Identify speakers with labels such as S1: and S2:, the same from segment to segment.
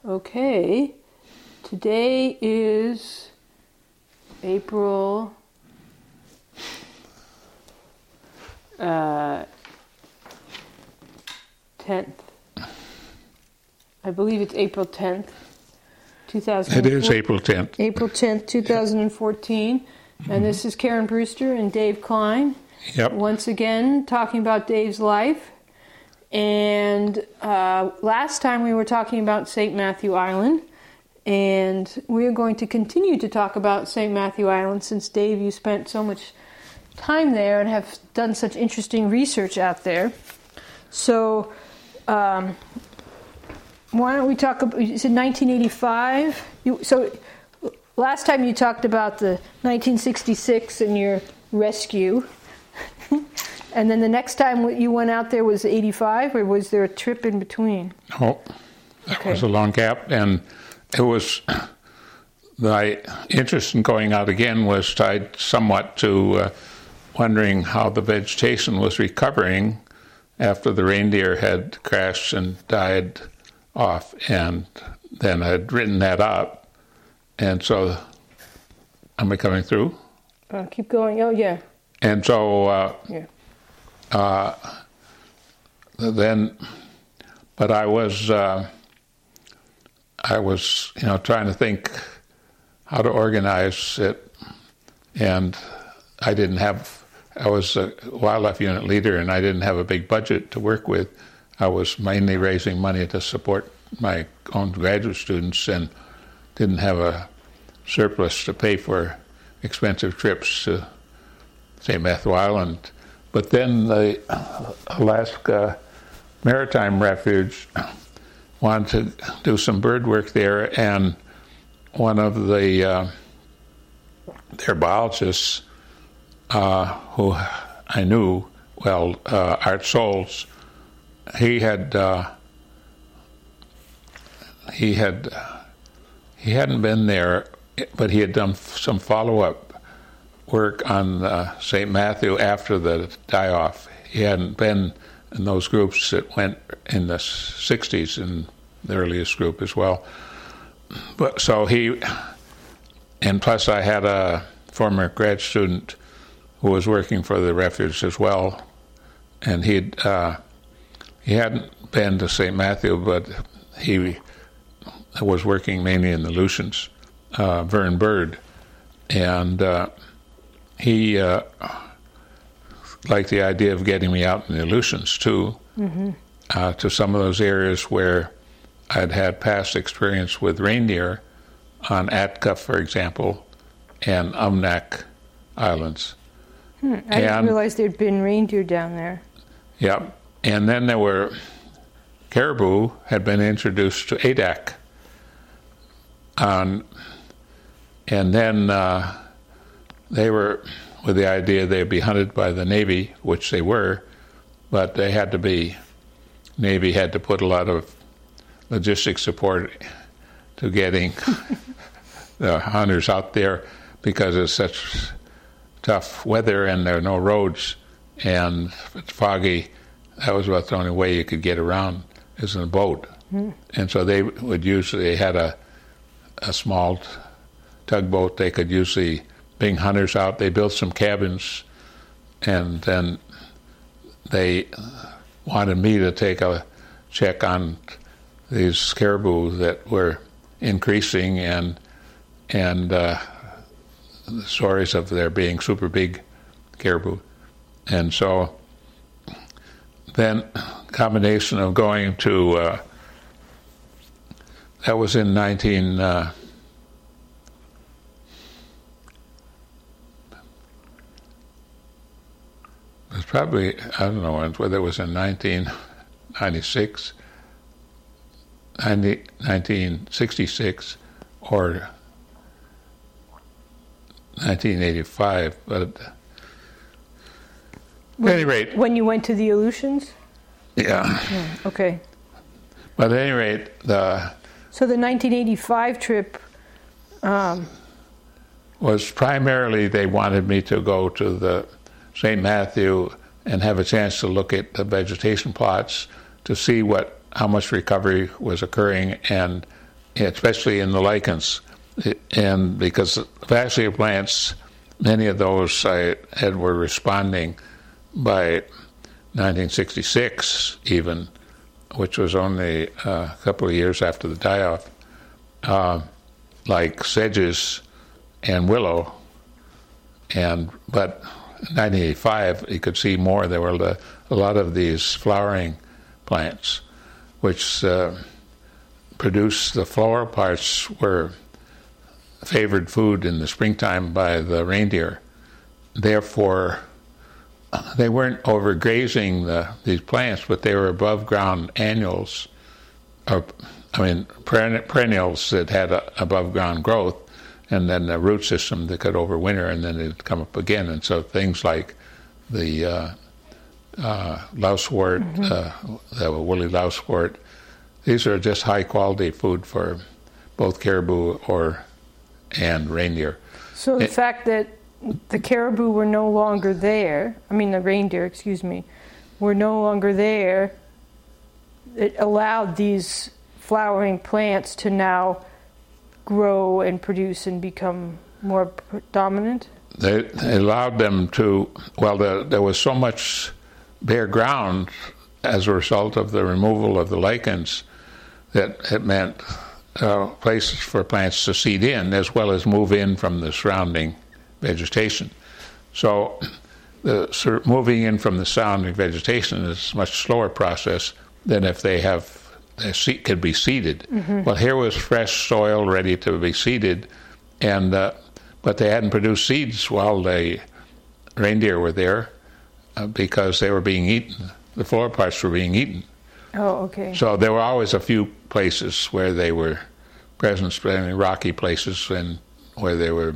S1: Okay, today is April 10th. I believe it's April 10th, 2014.
S2: It is April 10th.
S1: April 10th, 2014. And this is Karen Brewster and Dave Klein.
S2: Yep.
S1: Once again, talking about Dave's life. And last time we were talking about St. Matthew Island. And we are going to continue to talk about St. Matthew Island since, Dave, you spent so much time there and have done such interesting research out there. So why don't we talk about, you said 1985? So last time you talked about the 1966 and your rescue. And then the next time you went out there was 85, or was there a trip in between?
S2: Oh, that was a long gap. And it was, my interest in going out again was tied somewhat to wondering how the vegetation was recovering after the reindeer had crashed and died off. And then I'd written that up. And so, am I coming through?
S1: Keep going. Oh, yeah.
S2: And so,
S1: Yeah.
S2: then, but I was, trying to think how to organize it, and I was a wildlife unit leader, and I didn't have a big budget to work with. I was mainly raising money to support my own graduate students, and didn't have a surplus to pay for expensive trips to St. Matthew Island. But then the Alaska Maritime Refuge wanted to do some bird work there, and one of their biologists, who I knew well, Art Souls, he hadn't been there, but he had done some follow-up work on St. Matthew after the die-off. He hadn't been in those groups that went in the 60s, in the earliest group as well. But so and plus I had a former grad student who was working for the refuge as well, and he hadn't been to St. Matthew, but he was working mainly in the Aleutians, Vern Bird, and he liked the idea of getting me out in the Aleutians too, to some of those areas where I'd had past experience with reindeer on Atka, for example, and Umnak Islands.
S1: I didn't realize there'd been reindeer down there.
S2: Yeah, and then there were caribou had been introduced to Adak, and then they were with the idea they'd be hunted by the Navy, which they were, but they had to be, Navy had to put a lot of logistic support to getting the hunters out there because it's such tough weather and there are no roads, and if it's foggy, that was about the only way you could get around is in a boat. And so they had a small tugboat. They could usually bring hunters out. They built some cabins, and then they wanted me to take a check on these caribou that were increasing, and the stories of there being super big caribou. And so then combination of going to, that was in it was probably, I don't know whether it was in 1996, 1966, or 1985, but at any rate...
S1: When you went to the Aleutians?
S2: Yeah.
S1: Okay.
S2: But at any rate,
S1: So the 1985 trip...
S2: was primarily they wanted me to go to the St. Matthew and have a chance to look at the vegetation plots to see how much recovery was occurring and especially in the lichens. And because vascular plants, many of those were responding by 1966 even, which was only a couple of years after the die-off, like sedges and willow. But in 1985, you could see more. There were a lot of these flowering plants, which produced the floral parts were favored food in the springtime by the reindeer. Therefore, they weren't overgrazing these plants, but they were above ground annuals, perennials that had above ground growth, and then a root system that could overwinter, and then it'd come up again. And so things like the lousewort, the woolly lousewort, these are just high quality food for both caribou and reindeer.
S1: So the fact that the caribou were no longer there, the reindeer, were no longer there, it allowed these flowering plants to now grow and produce and become more dominant?
S2: They allowed them to, there was so much bare ground as a result of the removal of the lichens that it meant places for plants to seed in as well as move in from the surrounding vegetation. So moving in from the surrounding vegetation is a much slower process than if they could be seeded. Well, here was fresh soil ready to be seeded, but they hadn't produced seeds while the reindeer were there because they were being eaten. The flower parts were being eaten.
S1: Oh, okay.
S2: So there were always a few places where they were present, rocky places, and where they were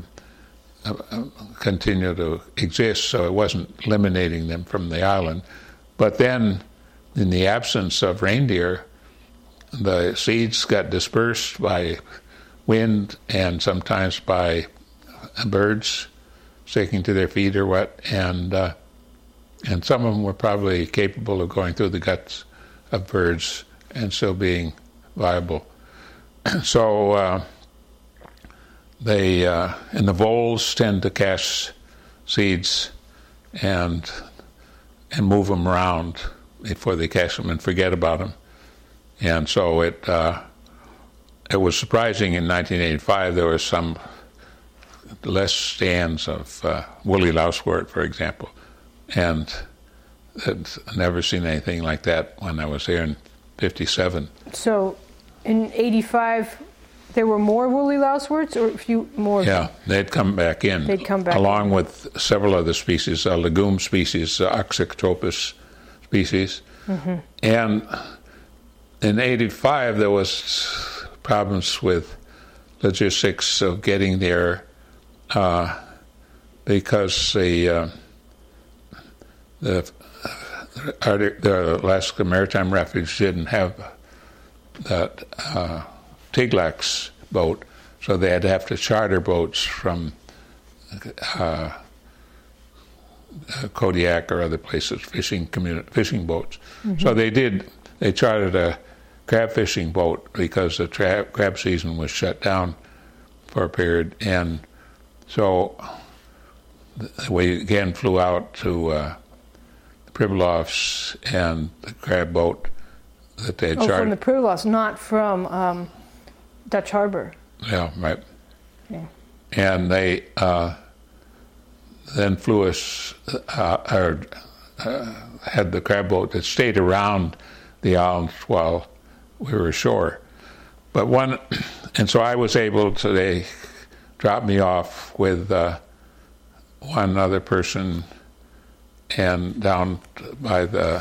S2: continue to exist. So it wasn't eliminating them from the island. But then, in the absence of reindeer, the seeds got dispersed by wind and sometimes by birds sticking to their feet or what, and some of them were probably capable of going through the guts of birds and still being viable. So they and the voles tend to catch seeds and move them around before they catch them and forget about them. And so it was surprising in 1985 there were some less stands of woolly lousewort, for example, and I'd never seen anything like that when I was here in 57.
S1: So in 85 there were more woolly louseworts, or a few more?
S2: Yeah, they'd come back in.
S1: They'd come back
S2: along with several other species, legume species, Oxyctropus species. And in 85 there was problems with logistics of getting there because the Alaska Maritime Refuge didn't have that Tiglax boat, so they had to have to charter boats from Kodiak or other places, fishing boats. So they chartered a crab fishing boat because the crab season was shut down for a period, and so we again flew out to the Pribilofs and the crab boat that they had chartered.
S1: From the Pribilofs, not from Dutch Harbor.
S2: Yeah, right.
S1: Yeah.
S2: And they then flew us, had the crab boat that stayed around the islands while we were ashore. And so I was able to, they dropped me off with one other person and down by the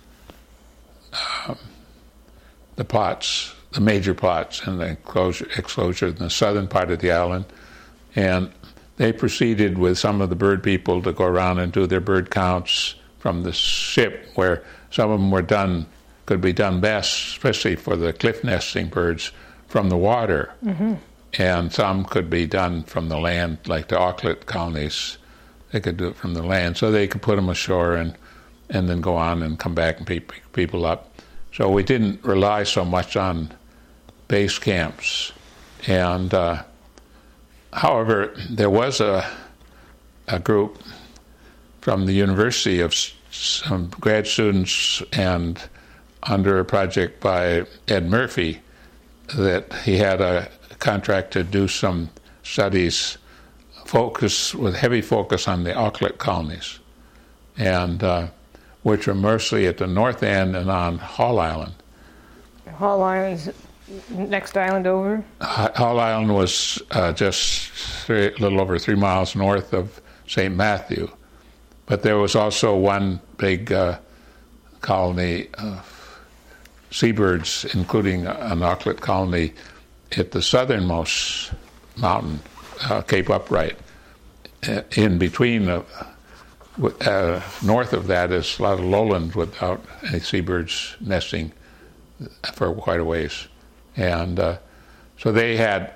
S2: plots, the major plots and the exclosure in the southern part of the island. And they proceeded with some of the bird people to go around and do their bird counts from the ship, where some of them could be done best, especially for the cliff nesting birds, from the water. And some could be done from the land, like the auklet colonies. They could do it from the land, so they could put them ashore and then go on and come back and pick people up. So we didn't rely so much on base camps. And however, there was a group from the university of some grad students and under a project by Ed Murphy that he had a contract to do some studies with heavy focus on the auklet colonies, and which were mostly at the north end and on Hall Island.
S1: Hall Island's next island over?
S2: Hall Island was just a little over 3 miles north of St. Matthew. But there was also one big colony of seabirds, including an auklet colony at the southernmost mountain, Cape Upright. In between, north of that is a lot of lowland without any seabirds nesting for quite a ways. And so they had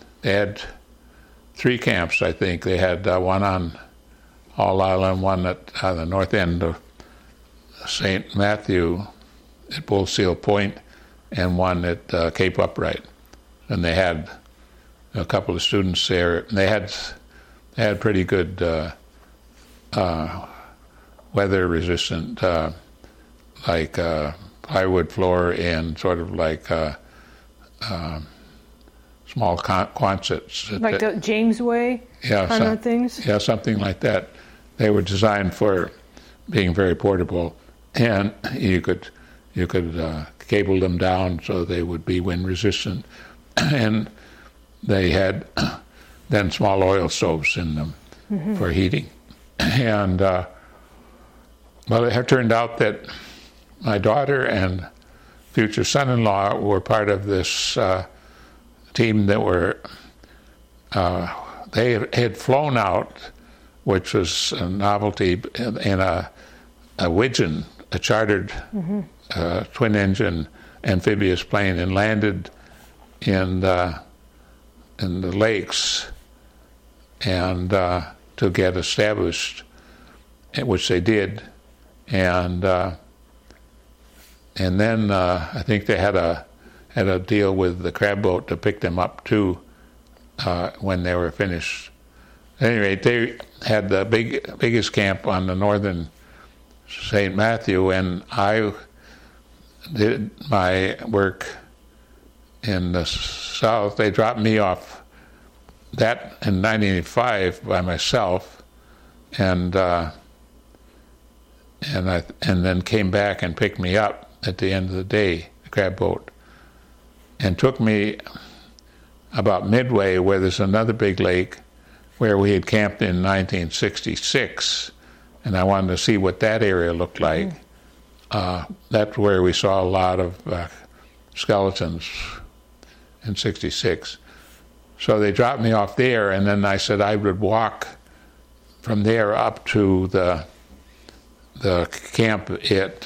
S2: 3 camps, I think. They had one on Hall Island, one at the north end of St. Matthew at Bull Seal Point, and one at Cape Upright. And they had a couple of students there. And they had pretty good weather-resistant, like plywood floor and sort of like small Quonsets.
S1: Like the James Way kind of things?
S2: Yeah, something like that. They were designed for being very portable, and you could cable them down so they would be wind resistant, and they had then small oil stoves in them for heating. And well, it turned out that my daughter and future son-in-law were part of this team that were they had flown out, which was a novelty, in a Widgeon, a chartered twin-engine amphibious plane, and landed in the lakes and to get established, which they did, and then I think they had a deal with the crab boat to pick them up too when they were finished. At any rate, they had the biggest camp on the northern St. Matthew, and I did my work in the south. They dropped me off that in 1985 by myself, and then came back and picked me up at the end of the day, the crab boat, and took me about midway where there's another big lake where we had camped in 1966, and I wanted to see what that area looked like. That's where we saw a lot of skeletons in 66. So they dropped me off there, and then I said I would walk from there up to the camp at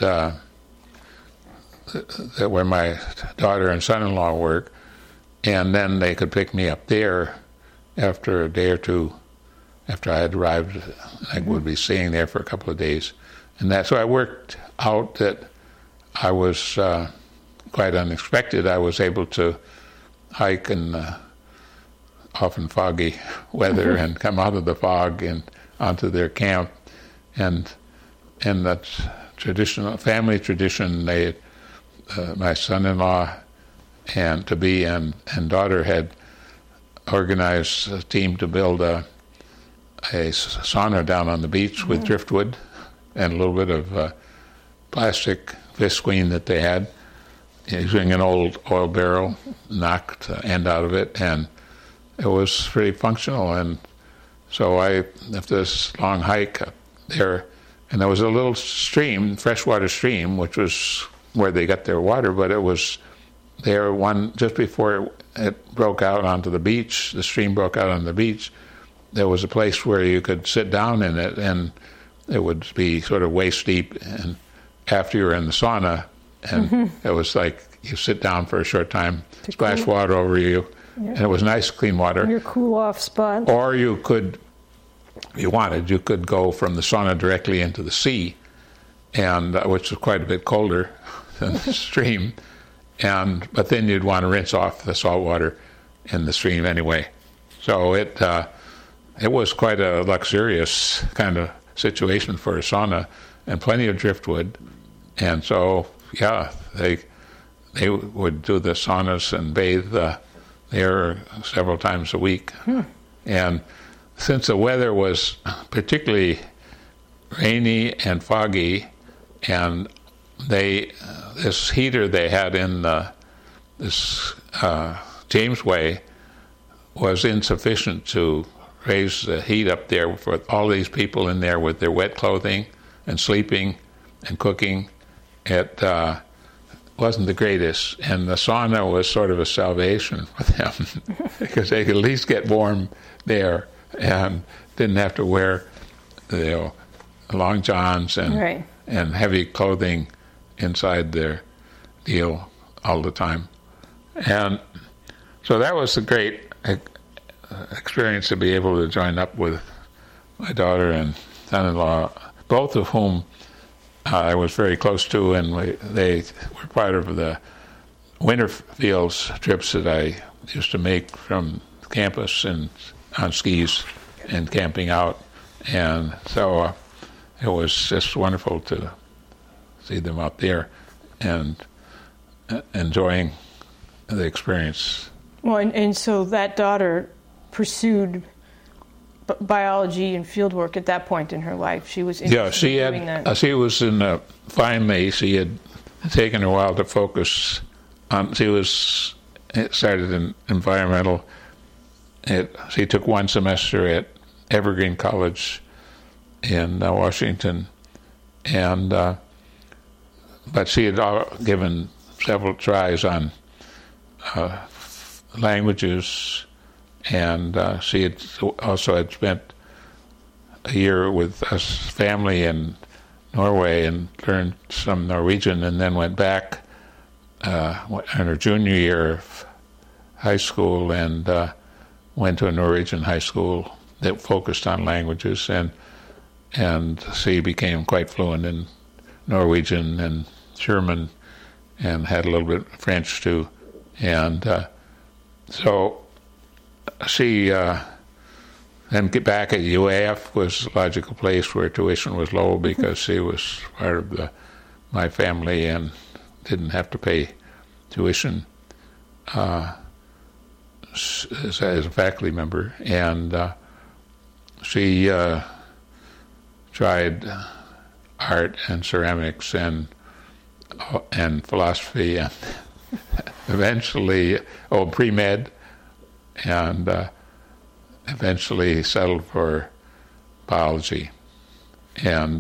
S2: where my daughter and son-in-law work, and then they could pick me up there after a day or two after I had arrived. I would be staying there for a couple of days. And so I worked out that I was quite unexpected. I was able to hike in often foggy weather and come out of the fog and onto their camp. And that's traditional family tradition. They, my son-in-law and to-be and daughter had organized a team to build a sauna down on the beach with driftwood and a little bit of plastic visqueen that they had, using an old oil barrel, knocked the end out of it, and it was pretty functional. And so after this long hike up there, and there was a little stream, freshwater stream, which was where they got their water, but it was there just before it broke out onto the beach. The stream broke out on the beach. There was a place where you could sit down in it, and it would be sort of waist deep, and after you were in the sauna, and it was like you sit down for a short time, splash water over you, and it was nice, clean water.
S1: Your cool-off spot.
S2: Or you could, if you wanted, you could go from the sauna directly into the sea, and which was quite a bit colder than the stream, but then you'd want to rinse off the salt water in the stream anyway. So it was quite a luxurious kind of situation for a sauna, and plenty of driftwood. And so, yeah, they would do the saunas and bathe there several times a week. And since the weather was particularly rainy and foggy, and this heater they had in this Jamesway was insufficient to raise the heat up there for all these people in there with their wet clothing and sleeping and cooking. It wasn't the greatest, and the sauna was sort of a salvation for them because they could at least get warm there and didn't have to wear long johns and heavy clothing inside their deal all the time. And so that was a great experience to be able to join up with my daughter and son-in-law, both of whom I was very close to, and they were part of the Winterfields trips that I used to make from campus and on skis and camping out. And so it was just wonderful to see them out there and enjoying the experience.
S1: Well, and so that daughter pursued biology and field work at that point in her life. She was interested in doing that.
S2: She was in finally she had taken a while to focus on. It started in environmental. She took one semester at Evergreen College in Washington, and but she had given several tries on languages, and she had also spent a year with us family in Norway and learned some Norwegian, and then went back in her junior year of high school and went to a Norwegian high school that focused on languages, and she became quite fluent in Norwegian and German and had a little bit of French too. And so she then get back at UAF was a logical place where tuition was low because she was part of my family and didn't have to pay tuition as a faculty member. And she tried art and ceramics and philosophy and eventually pre-med, and eventually settled for biology. And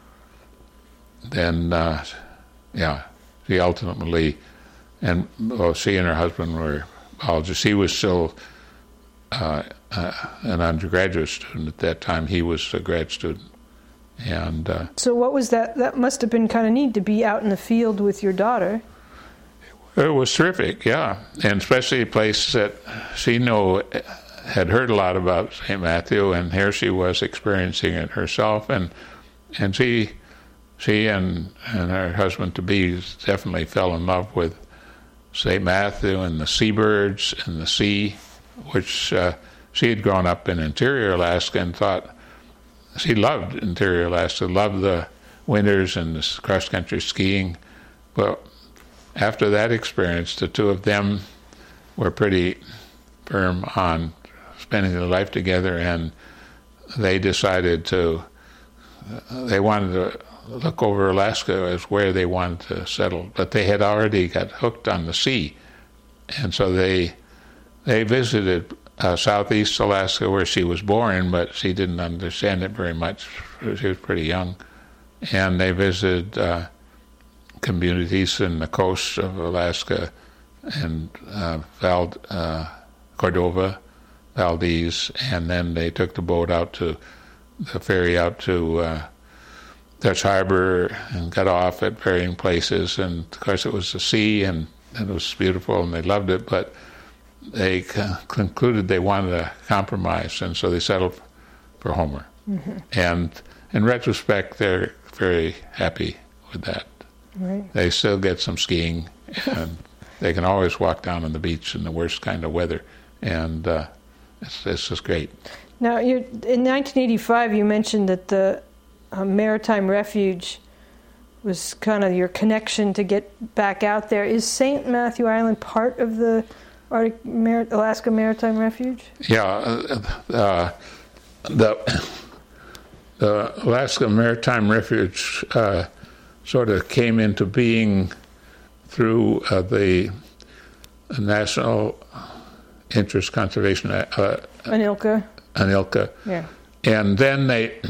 S2: then she ultimately, she and her husband were biologists. She was still an undergraduate student at that time. He was a grad student. And
S1: so what was that? That must have been kind of neat to be out in the field with your daughter.
S2: It was terrific, yeah, and especially a place that she had heard a lot about St. Matthew, and here she was experiencing it herself, and she and her husband-to-be definitely fell in love with St. Matthew and the seabirds and the sea, which she had grown up in interior Alaska and thought she loved interior Alaska, loved the winters and the cross-country skiing. But after that experience, the two of them were pretty firm on spending their life together, and they decided they wanted to look over Alaska as where they wanted to settle. But they had already got hooked on the sea, and so they visited southeast Alaska where she was born, but she didn't understand it very much. She was pretty young. And they visited communities in the coast of Alaska and Cordova, Valdez, and then they took the ferry out to Dutch Harbor and got off at varying places. And of course it was the sea and it was beautiful and they loved it, but they concluded they wanted a compromise, and so they settled for Homer. Mm-hmm. And in retrospect, they're very happy with that.
S1: Right.
S2: They still get some skiing, and they can always walk down on the beach in the worst kind of weather, and it's just great.
S1: Now, in 1985, you mentioned that the Maritime Refuge was kind of your connection to get back out there. Is St. Matthew Island part of the Alaska Maritime Refuge?
S2: Yeah, the Alaska Maritime Refuge sort of came into being through the National Interest Conservation
S1: ANILCA.
S2: ANILCA.
S1: Yeah.
S2: And then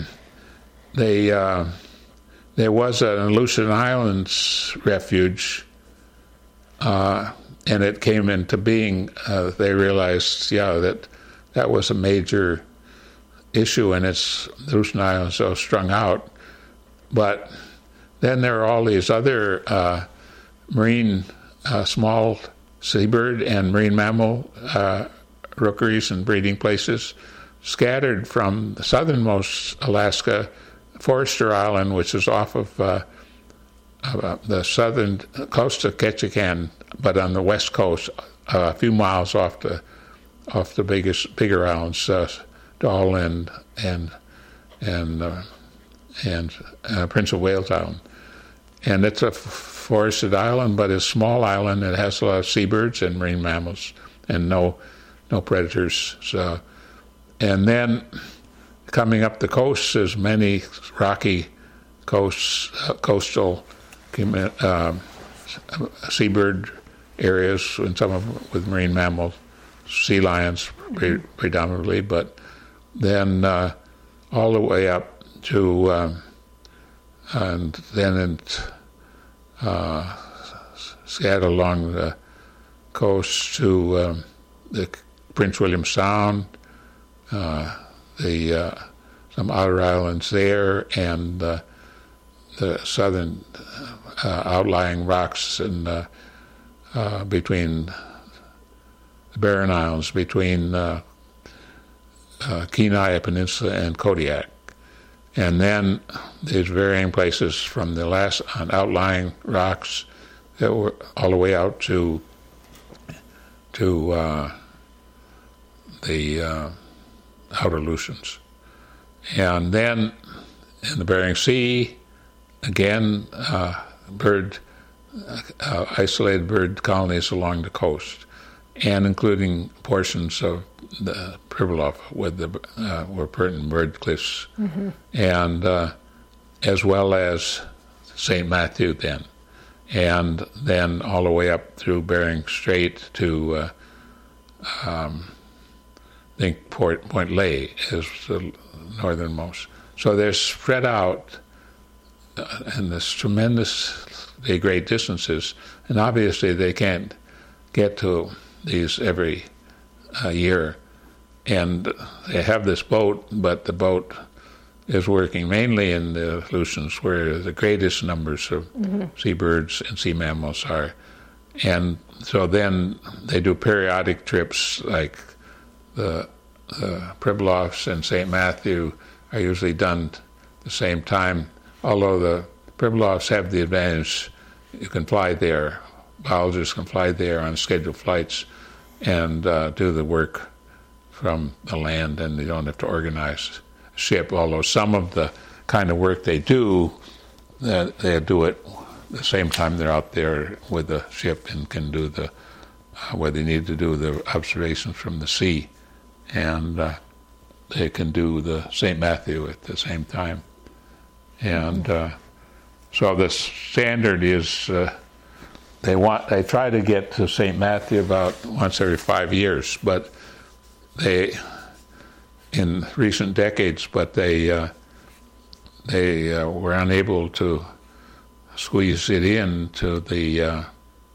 S2: there was an Aleutian Islands refuge, and it came into being. They realized, that was a major issue, and the Aleutian Islands so strung out. But then there are all these other marine, small seabird and marine mammal rookeries and breeding places scattered from the southernmost Alaska, Forester Island, which is off of the southern coast of Ketchikan, but on the west coast, a few miles off the bigger islands, Dall and Prince of Wales Island. And it's a forested island, but it's a small island. It has a lot of seabirds and marine mammals, and no predators. So, and then coming up the coast, there's many rocky coastal seabird areas, and some of them with marine mammals, sea lions predominantly, but then all the way up to and then scattered along the coast to the Prince William Sound, some outer islands there, and the southern outlying rocks in between the Barren Islands, between Kenai Peninsula and Kodiak. And then there's varying places from the last on outlying rocks that were all the way out to the outer Aleutians. And then in the Bering Sea, again, isolated bird colonies along the coast, and including portions of the Pribilof with the Warburton bird cliffs, and as well as St. Matthew then, and then all the way up through Bering Strait to I think Point Ley is the northernmost. So they're spread out in this tremendously great distances, and obviously they can't get to these every year. And they have this boat, but the boat is working mainly in the Aleutians, where the greatest numbers of seabirds and sea mammals are. And so then they do periodic trips, like the Pribilofs and St. Matthew are usually done the same time, although the Pribilofs have the advantage you can fly there. Biologists can fly there on scheduled flights and do the work from the land, and they don't have to organize a ship, although some of the kind of work they do it the same time they're out there with the ship and can do where they need to do the observations from the sea, and they can do the St. Matthew at the same time. And so the standard is they try to get to St. Matthew about once every 5 years, but they in recent decades, but they were unable to squeeze it in to the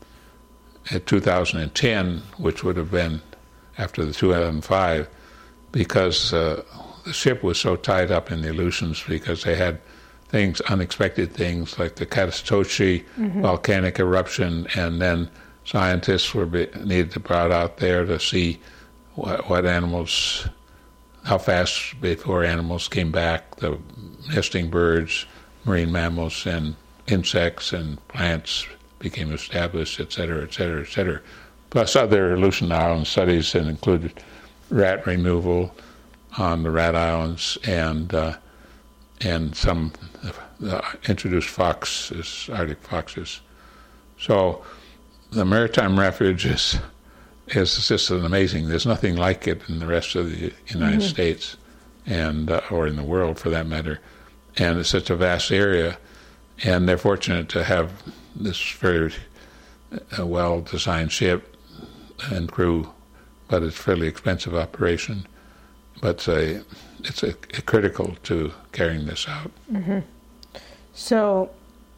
S2: 2010, which would have been after the 2005, because the ship was so tied up in the Aleutians, because they had unexpected things like the Katatochi volcanic eruption, and then scientists needed to be brought out there to see what animals, how fast before animals came back, the nesting birds, marine mammals, and insects and plants became established, et cetera, et cetera, et cetera. Plus other Aleutian Island studies that included rat removal on the rat islands and some introduced foxes, Arctic foxes. So the Maritime Refuge is just an amazing. There's nothing like it in the rest of the United States, and or in the world for that matter. And it's such a vast area, and they're fortunate to have this very well-designed ship and crew, but it's a fairly expensive operation. But it's critical to carrying this out.
S1: Mm-hmm. So,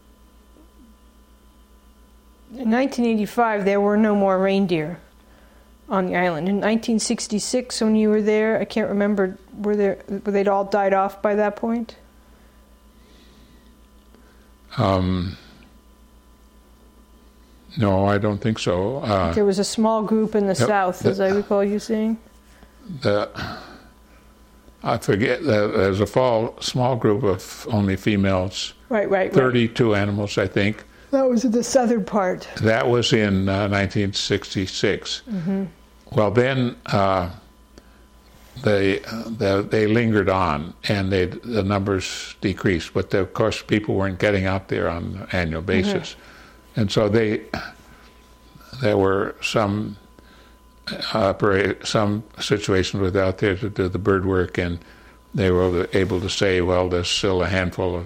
S1: in 1985, there were no more reindeer on the island. In 1966, when you were there, I can't remember, were they'd all died off by that point?
S2: No, I don't think so.
S1: There was a small group in the south, as I recall you saying.
S2: I forget. There's a small group of only females.
S1: Right.
S2: 32 animals, I think.
S1: That was in the southern part.
S2: That was in 1966. Mm-hmm. Well, then they lingered on, and the numbers decreased. But of course, people weren't getting out there on an annual basis, and so there were some situations where they're out there to do the bird work, and they were able to say, well, there's still a handful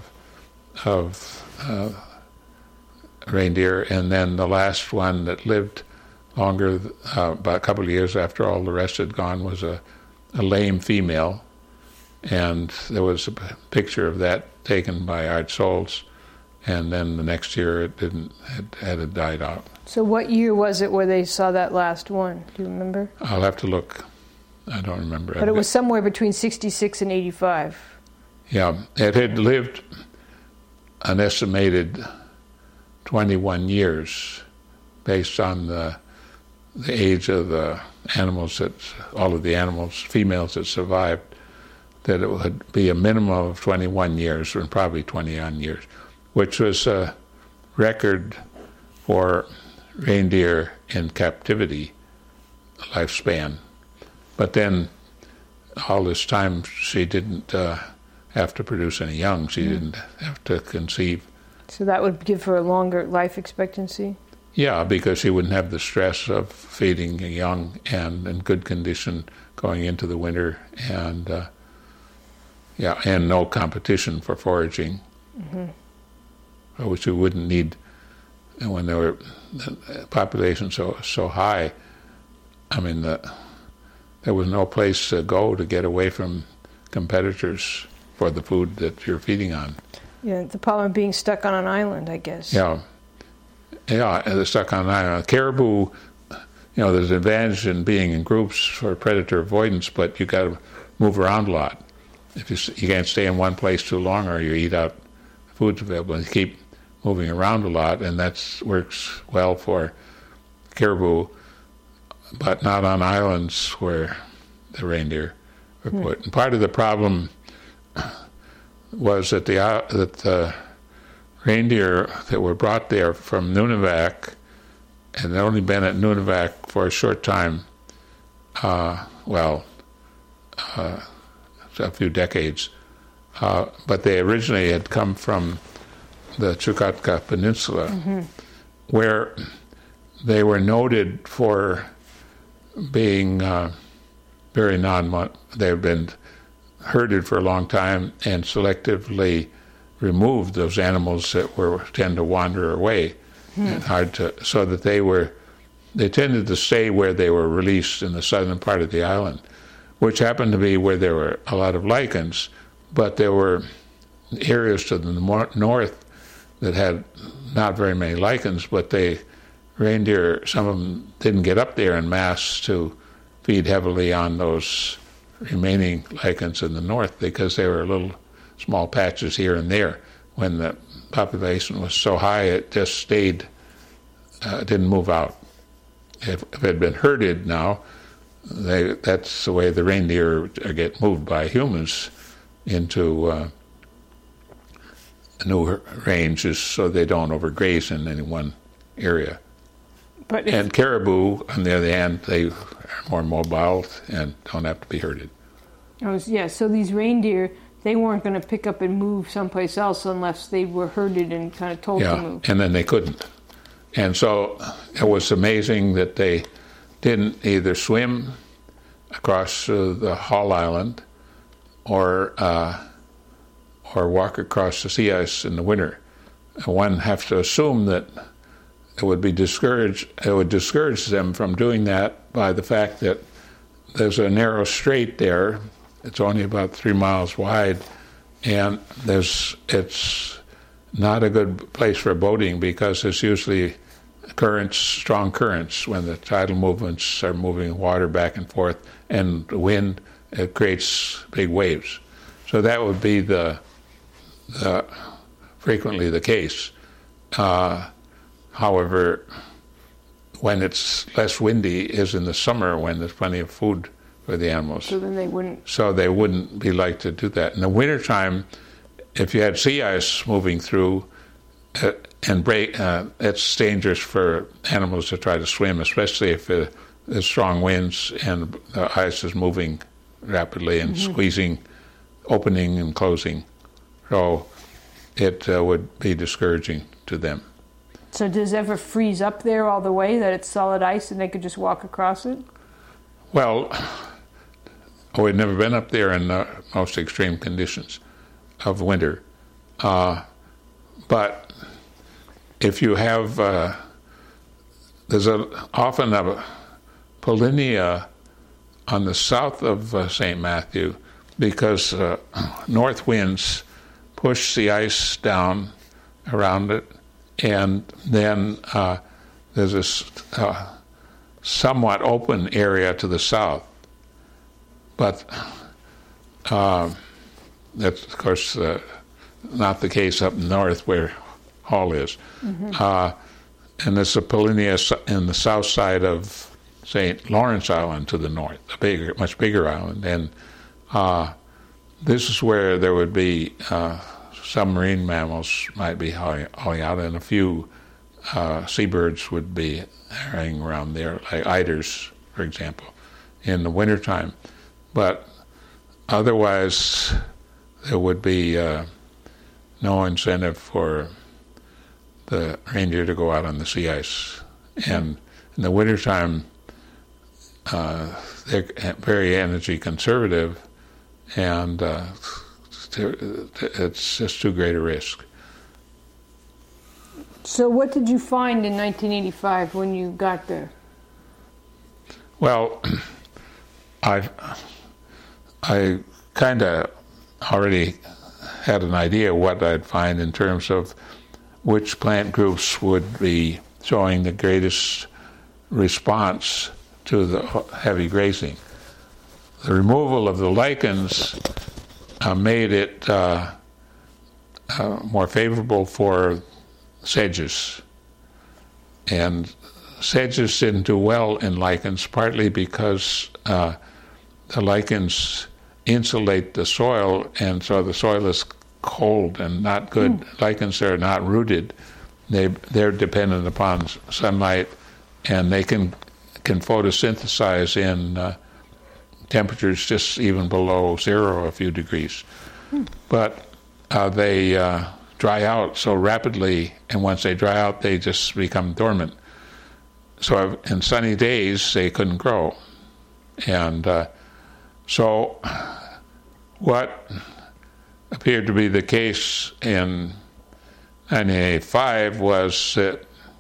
S2: of reindeer, and then the last one that lived longer, about a couple of years after all the rest had gone, was a lame female, and there was a picture of that taken by Art Souls, and then the next year it had died out.
S1: So what year was it where they saw that last one? Do you remember?
S2: I'll have to look. I don't remember.
S1: But it was somewhere between 66 and 85.
S2: Yeah, it had lived an estimated 21 years based on the age of the animals, all of the animals, females that survived, that it would be a minimum of 21 years, and probably 21 years, which was a record for reindeer in captivity lifespan. But then all this time she didn't have to produce any young. She didn't have to conceive.
S1: So that would give her a longer life expectancy?
S2: Yeah, because she wouldn't have the stress of feeding a young and in good condition going into the winter, and and no competition for foraging, which we wouldn't need when the population so high. I mean, there was no place to go to get away from competitors for the food that you're feeding on.
S1: Yeah, the problem of being stuck on an island, I guess.
S2: Yeah, they're stuck on an island. Caribou, there's an advantage in being in groups for predator avoidance, but you got to move around a lot. If you can't stay in one place too long, or you eat out food's available, and you keep moving around a lot, and that works well for caribou, but not on islands where the reindeer were put. And part of the problem was that the reindeer that were brought there from Nunivak, and they'd only been at Nunivak for a short time, a few decades, but they originally had come from the Chukotka Peninsula, where they were noted for being very they had been herded for a long time and selectively removed those animals that tend to wander away, and so that they tended to stay where they were released in the southern part of the island, which happened to be where there were a lot of lichens, but there were areas to the north that had not very many lichens, but reindeer, some of them didn't get up there en masse to feed heavily on those remaining lichens in the north, because they were little small patches here and there. When the population was so high, it just stayed, didn't move out. If it had been herded now, that's the way the reindeer get moved by humans into new ranges, so they don't overgraze in any one area.
S1: But
S2: And caribou, on the other hand, they are more mobile and don't have to be herded.
S1: So these reindeer, they weren't going to pick up and move someplace else unless they were herded and kind of told to move.
S2: And then they couldn't. And so it was amazing that they didn't either swim across the Hall Island or walk across the sea ice in the winter. One has to assume that it would discourage them from doing that by the fact that there's a narrow strait there. It's only about 3 miles wide, and it's not a good place for boating because there's usually strong currents when the tidal movements are moving water back and forth, and the wind, it creates big waves. So that would be frequently the case. However, when it's less windy is in the summer when there's plenty of food for the animals.
S1: So then they wouldn't.
S2: So they wouldn't be like to do that. In the wintertime, if you had sea ice moving through and break, it's dangerous for animals to try to swim, especially if there's strong winds and the ice is moving rapidly and squeezing, opening and closing. So it would be discouraging to them.
S1: So does it ever freeze up there all the way that it's solid ice and they could just walk across it?
S2: Well, we've never been up there in the most extreme conditions of winter. But if you have, there's often a polynya on the south of St. Matthew because north winds push the ice down around it, and then there's a somewhat open area to the south. But that's, of course, not the case up north where Hall is. And there's a polynya in the south side of St. Lawrence Island to the north, much bigger island. And this is where there would be some marine mammals might be hauling out, and a few seabirds would be hanging around there, like eiders, for example, in the wintertime. But otherwise, there would be no incentive for the reindeer to go out on the sea ice. And in the wintertime, they're very energy conservative, and it's just too great a risk.
S1: So what did you find in 1985 when you got there?
S2: Well, I kind of already had an idea what I'd find in terms of which plant groups would be showing the greatest response to the heavy grazing. The removal of the lichens made it more favorable for sedges. And sedges didn't do well in lichens, partly because the lichens insulate the soil, and so the soil is cold and not good. Lichens are not rooted. They're dependent upon sunlight, and they can photosynthesize in temperatures just even below zero, a few degrees. But they dry out so rapidly, and once they dry out, they just become dormant. So in sunny days, they couldn't grow. And so what appeared to be the case in 1985 was that,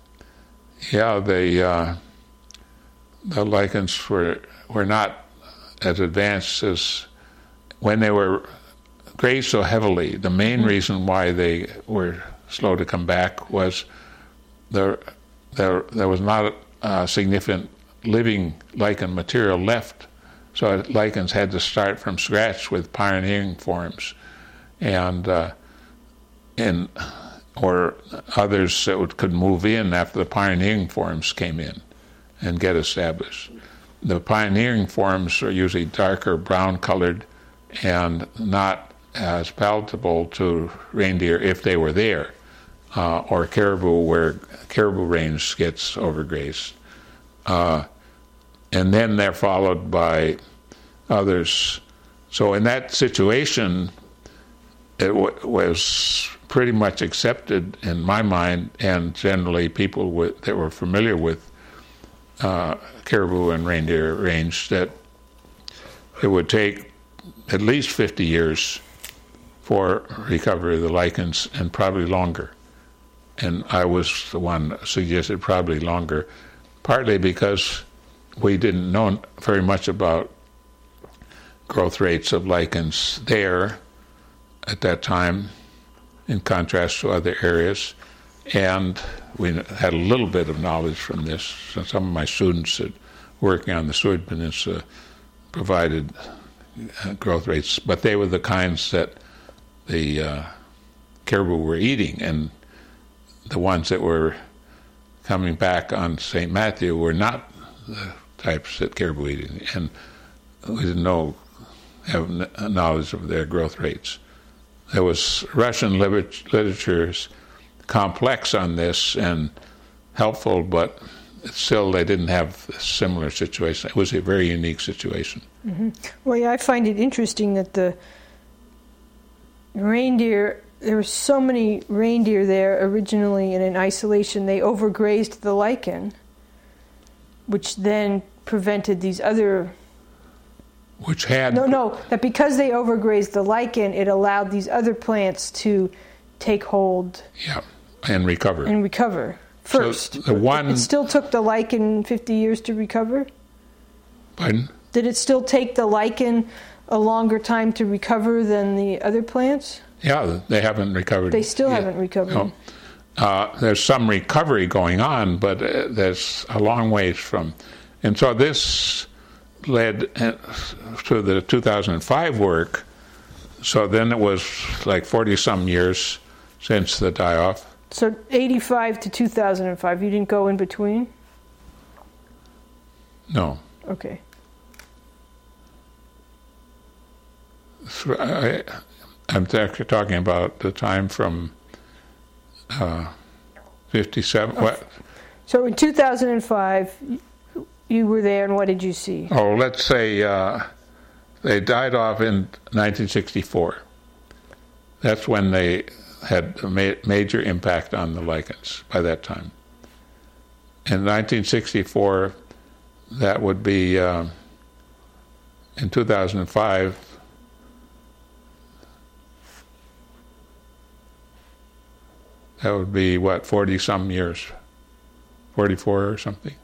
S2: the lichens were not as advanced as when they were grazed so heavily. The main reason why they were slow to come back was there was not significant living lichen material left, so lichens had to start from scratch with pioneering forms, and or others that could move in after the pioneering forms came in and get established. The pioneering forms are usually darker brown colored and not as palatable to reindeer if they were there. or caribou, where caribou range gets overgrazed. And then they're followed by others. So in that situation, it was pretty much accepted in my mind, and generally people that were familiar with caribou and reindeer range, that it would take at least 50 years for recovery of the lichens, and probably longer. And I was the one that suggested probably longer, partly because we didn't know very much about growth rates of lichens there at that time, in contrast to other areas. And we had a little bit of knowledge from this. So some of my students that working on the Seward Peninsula provided growth rates, but they were the kinds that the caribou were eating, and the ones that were coming back on St. Matthew were not the types that caribou were eating, and we didn't have knowledge of their growth rates. There was Russian literature's complex on this and helpful, but still they didn't have a similar situation. It was a very unique situation.
S1: Mm-hmm. Well, yeah, I find it interesting that the reindeer, there were so many reindeer there originally, and in isolation they overgrazed the lichen, which then prevented these other...
S2: Which had...
S1: No, that because they overgrazed the lichen, it allowed these other plants to take hold.
S2: Yeah, and recover.
S1: First.
S2: So the one...
S1: It still took the lichen 50 years to recover?
S2: Pardon?
S1: Did it still take the lichen a longer time to recover than the other plants?
S2: Yeah, they haven't recovered.
S1: They still haven't recovered.
S2: No. There's some recovery going on, but there's a long ways from... And so this led to the 2005 work. So then it was like 40-some years since the die-off.
S1: So 85 to 2005, you didn't go in between?
S2: No.
S1: Okay.
S2: So I'm actually talking about the time from 57. What?
S1: So in 2005, you were there, and what did you see?
S2: Oh, let's say they died off in 1964. That's when they had a major impact on the lichens by that time. In 1964, that would be in 2005. That would be, 40-some years? 44 or something?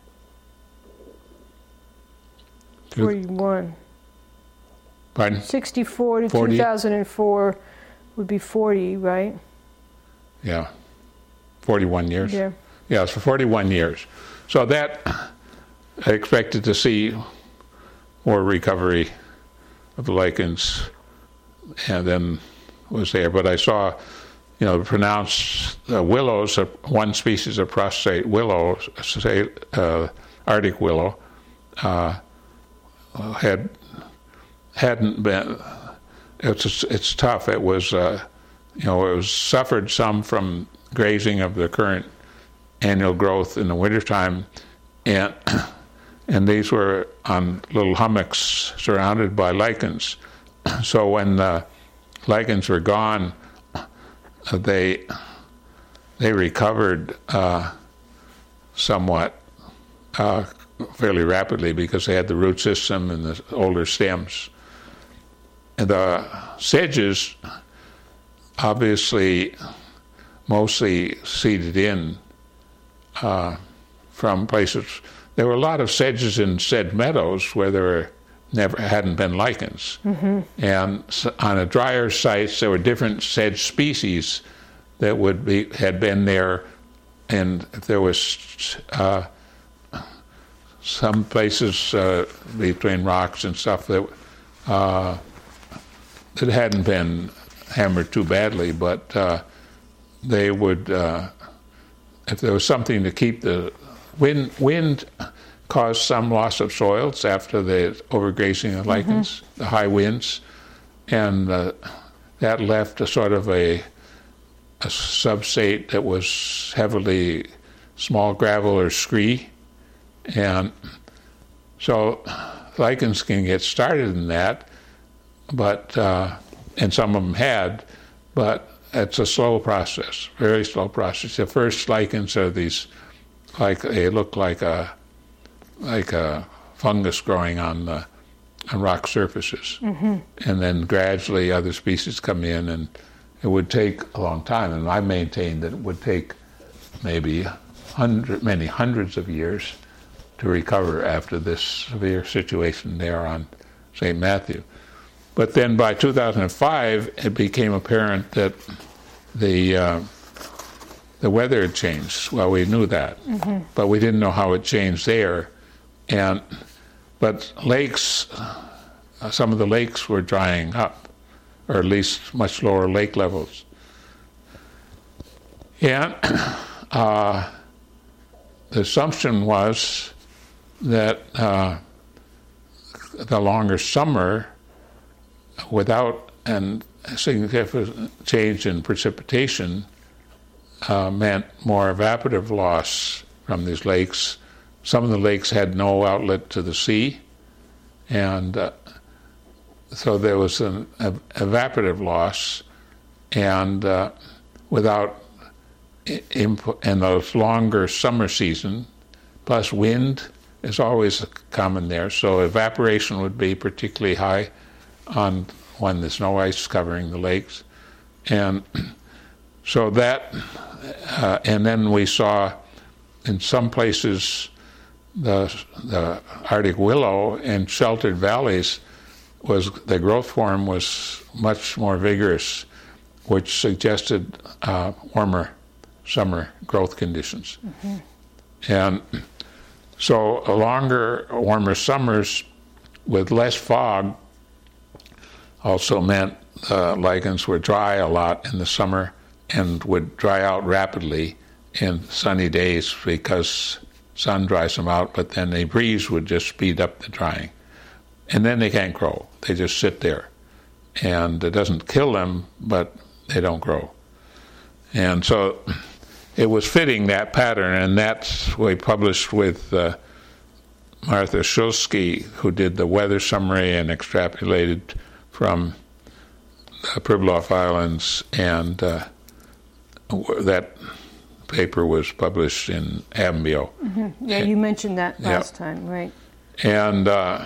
S1: 41.
S2: Pardon?
S1: 64 to
S2: 40?
S1: 2004 would be 40, right?
S2: Yeah. 41 years?
S1: Yeah.
S2: Yeah, it's for 41 years. So that, I expected to see more recovery of the lichens, and then was there. But I saw, pronounced willows, one species of prostrate willow, say Arctic willow, hadn't been. It's tough. It was it was suffered some from grazing of the current annual growth in the wintertime, and these were on little hummocks surrounded by lichens. So when the lichens were gone, they recovered somewhat fairly rapidly because they had the root system and the older stems. And the sedges, obviously, mostly seeded in from places. There were a lot of sedges in sedge meadows where there hadn't been lichens. Mm-hmm. And on a drier sites, there were different sedge species that had been there, and if there was some places between rocks and stuff that hadn't been hammered too badly, but they would, if there was something to keep the wind caused some loss of soils after the overgrazing of lichens, the high winds, and that left a sort of a a substrate that was heavily small gravel or scree. And so lichens can get started in that, but and some of them had, but it's a slow process, very slow process. The first lichens are these, they look like a fungus growing on rock surfaces, and then gradually other species come in, and it would take a long time. And I maintained that it would take maybe many hundreds of years to recover after this severe situation there on St. Matthew. But then by 2005, it became apparent that the weather had changed. Well, we knew that, but we didn't know how it changed there. But lakes, some of the lakes were drying up, or at least much lower lake levels. And the assumption was that the longer summer, without a significant change in precipitation, meant more evaporative loss from these lakes. Some of the lakes had no outlet to the sea, and so there was an evaporative loss, and without in those longer summer season, plus wind is always common there, so evaporation would be particularly high on when there's no ice covering the lakes, and so that, and then we saw in some places the Arctic willow in sheltered valleys the growth form was much more vigorous, which suggested warmer summer growth conditions. And so longer, warmer summers with less fog also meant lichens were dry a lot in the summer and would dry out rapidly in sunny days because sun dries them out, but then a breeze would just speed up the drying. And then they can't grow. They just sit there. And it doesn't kill them, but they don't grow. And so it was fitting, that pattern, and that's what we published with Martha Shulsky, who did the weather summary and extrapolated from the Pribilof Islands, and that paper was published in ABMBio.
S1: Yeah, you mentioned that last time, right?
S2: And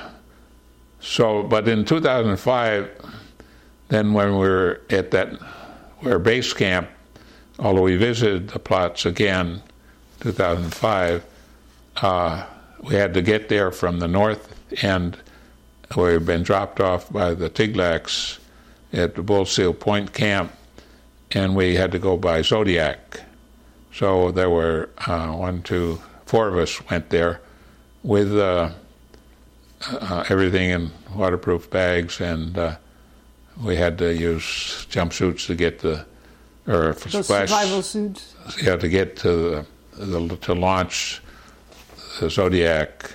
S2: but in 2005, then when we were at our base camp, although we visited the plots again, 2005, we had to get there from the north end, where we'd been dropped off by the Tiglacs at the Bull Seal Point camp, and we had to go by Zodiac. So there were 4 of us went there with everything in waterproof bags, and we had to use jumpsuits to get those splash,
S1: survival suits.
S2: Yeah, to get to to launch the Zodiac,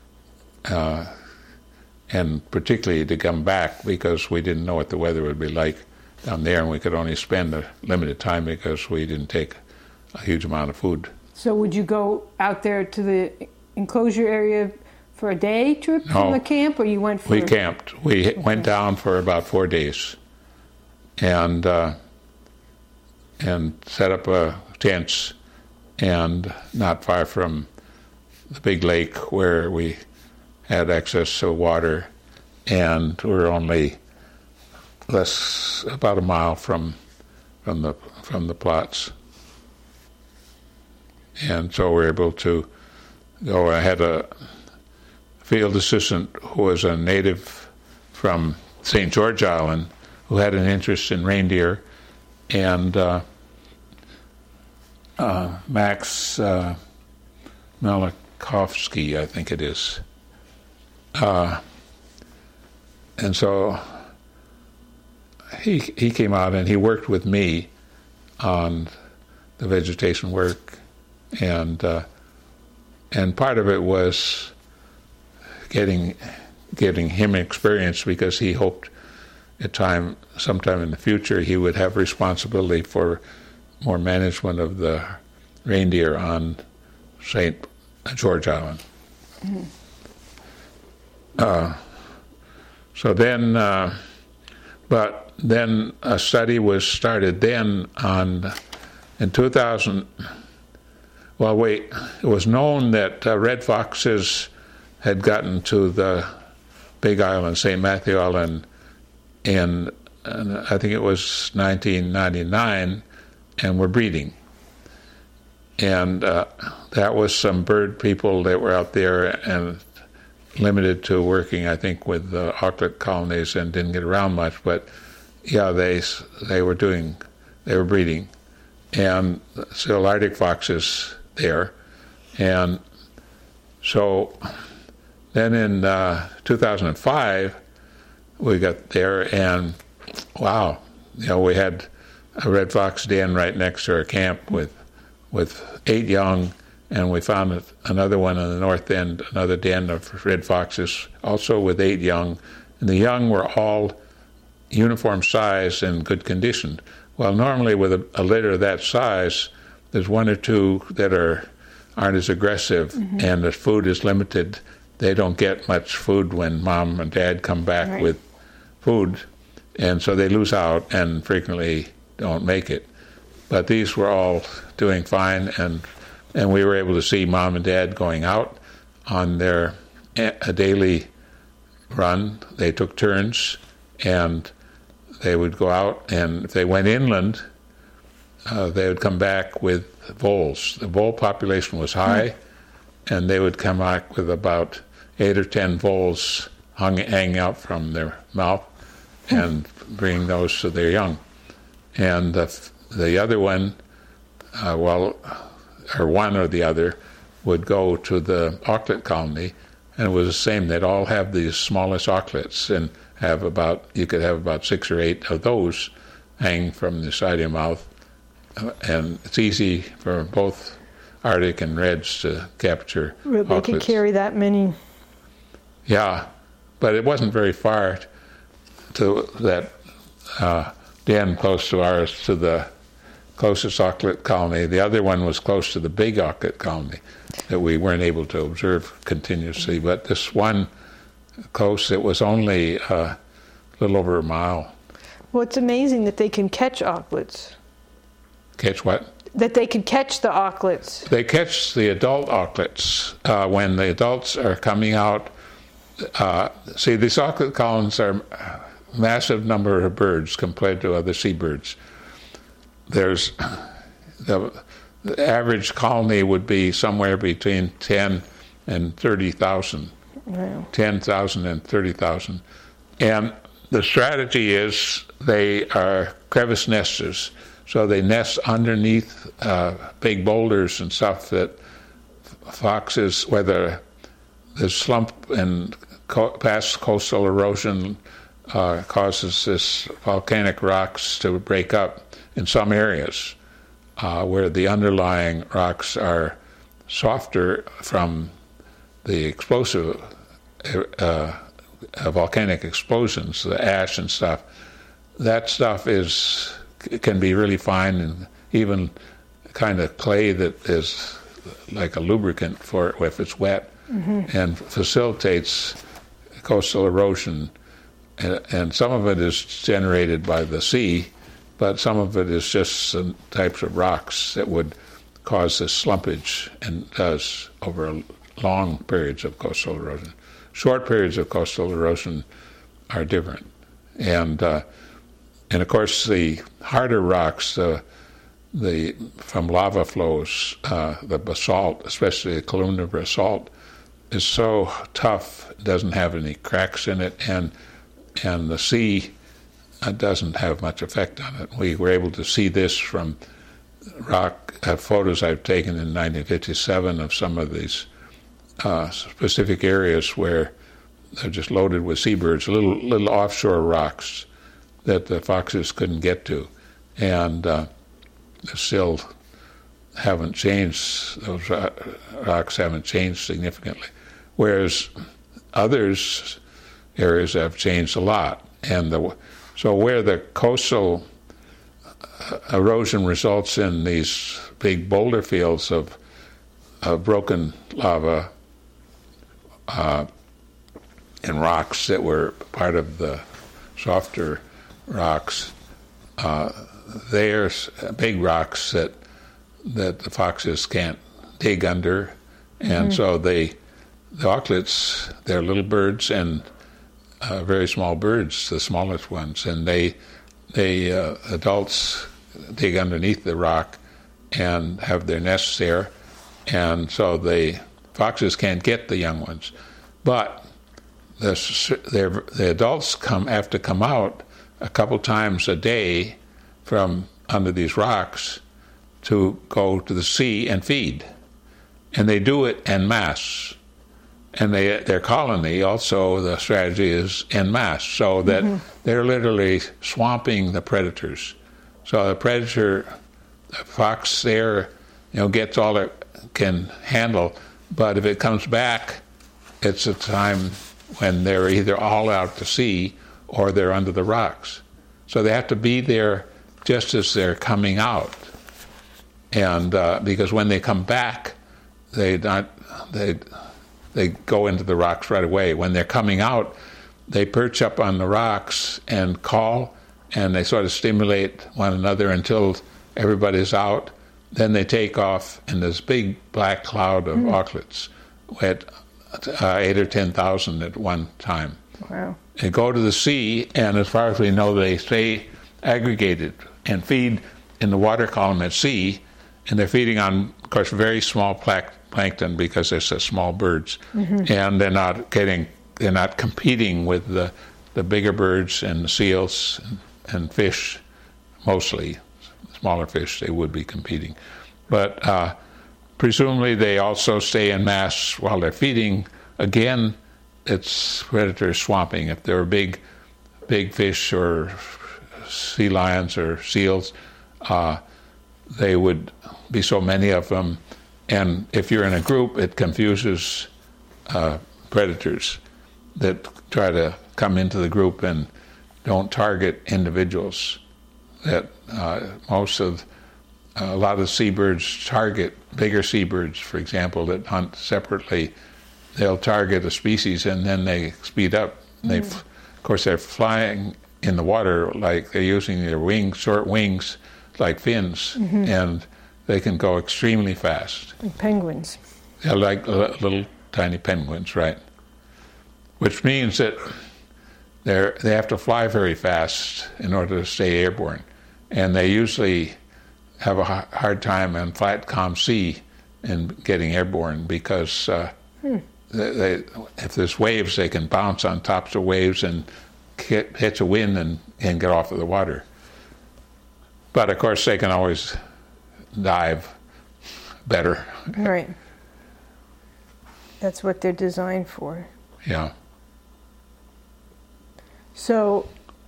S2: and particularly to come back because we didn't know what the weather would be like down there, and we could only spend a limited time because we didn't take a huge amount of food.
S1: So would you go out there to the enclosure area for a day trip from the camp, or you went for...
S2: We camped. We went down for about 4 days and set up tents, and not far from the big lake where we had access to water, and we were only about a mile from the plots. And so we were able to go. I had a field assistant who was a native from St. George Island who had an interest in reindeer, and Max Malakovsky, I think it is. And so he came out and he worked with me on the vegetation work, and part of it was getting him experience, because he hoped sometime in the future he would have responsibility for more management of the reindeer on St. George Island. Mm-hmm. So then, but then a study was started then in 2000. Well, wait, it was known that red foxes had gotten to the Big Island, St. Matthew Island, in I think it was 1999, and were breeding. And that was some bird people that were out there and limited to working, I think, with the auklet colonies and didn't get around much. But yeah, they were breeding, and still Arctic foxes there. And so then in 2005 we got there, and wow, we had a red fox den right next to our camp with 8 young, and we found another one on the north end, another den of red foxes, also with 8 young, and the young were all uniform size and good condition. Well, normally with a litter that size, there's 1 or 2 that aren't as aggressive, mm-hmm. and the food is limited. They don't get much food when mom and dad come back right. with food, and so they lose out and frequently don't make it. But these were all doing fine, and we were able to see mom and dad going out on their a daily run. They took turns, and they would go out, and if they went inland, they would come back with voles. The vole population was high, and they would come back with about 8 or 10 voles hanging out from their mouth, and bring those to their young. And the other one, or one or the other, would go to the auklet colony, and it was the same. They'd all have these smallest auklets, and you could have about 6 or 8 of those hanging from the side of your mouth, and it's easy for both Arctic and reds to capture
S1: they
S2: auklets.
S1: could carry that many.
S2: Yeah, but it wasn't very far to that den close to ours, to the closest auklet colony. The other one was close to the big auklet colony that we weren't able to observe continuously. But this one close, it was only a little over a mile.
S1: Well, it's amazing that they can catch auklets.
S2: Catch what?
S1: That they can catch the auklets.
S2: They catch the adult auklets when the adults are coming out. See, these auklet colonies are massive number of birds compared to other seabirds. There's the average colony would be somewhere between 10 and 30,000. Wow. 10,000 and 30,000. And the strategy is they are crevice nesters, so they nest underneath big boulders and stuff that foxes, whether the slump and past coastal erosion causes this volcanic rocks to break up in some areas where the underlying rocks are softer from the explosive volcanic explosions, the ash and stuff. That stuff can be really fine, and even kind of clay that is like a lubricant for it if it's wet, mm-hmm. and facilitates coastal erosion. And some of it is generated by the sea, but some of it is just some types of rocks that would cause this slumpage, and does over long periods of coastal erosion. Short periods of coastal erosion are different. And of course, the harder rocks, from lava flows, the basalt, especially the columnar basalt, is so tough, it doesn't have any cracks in it, and the sea doesn't have much effect on it. We were able to see this from rock photos I've taken in 1957 of some of these specific areas where they're just loaded with seabirds, little offshore rocks that the foxes couldn't get to, and they still haven't changed. Those rocks haven't changed significantly, whereas others areas have changed a lot. And so where the coastal erosion results in these big boulder fields of broken lava and rocks that were part of the softer rocks. There's big rocks that the foxes can't dig under, and so the auklets, they're little birds and very small birds, the smallest ones, and they adults dig underneath the rock and have their nests there, and so the foxes can't get the young ones. But the adults have to come out a couple times a day from under these rocks to go to the sea and feed. And they do it en masse. And their colony also, the strategy is en masse, so that they're literally swamping the predators. So the fox there, gets all it can handle, but if it comes back, it's a time when they're either all out to sea or they're under the rocks. So they have to be there just as they're coming out. And because when they come back, they go into the rocks right away. When they're coming out, they perch up on the rocks and call, and they sort of stimulate one another until everybody's out. Then they take off in this big black cloud of auklets at 8 or 10,000 at one time.
S1: Wow.
S2: They go to the sea, and as far as we know, they stay aggregated and feed in the water column at sea, and they're feeding on, of course, very small plankton because they're such small birds, and they're not competing with the bigger birds and the seals and fish, mostly smaller fish. They would be competing, but presumably they also stay in mass while they're feeding. Again, it's predators swamping. If there are big fish or sea lions or seals, they would be so many of them, and if you're in a group, it confuses predators that try to come into the group and don't target individuals. That a lot of seabirds target bigger seabirds, for example, that hunt separately. They'll target a species and then they speed up. Of course, they're flying in the water like they're using their short wings, like fins, and they can go extremely fast.
S1: Like penguins.
S2: They're like little tiny penguins, right? Which means that they have to fly very fast in order to stay airborne, and they usually have a hard time in flat, calm sea in getting airborne because if there's waves, they can bounce on tops of waves and hit a wind and get off of the water. But of course, they can always dive better.
S1: Right. That's what they're designed for.
S2: Yeah.
S1: So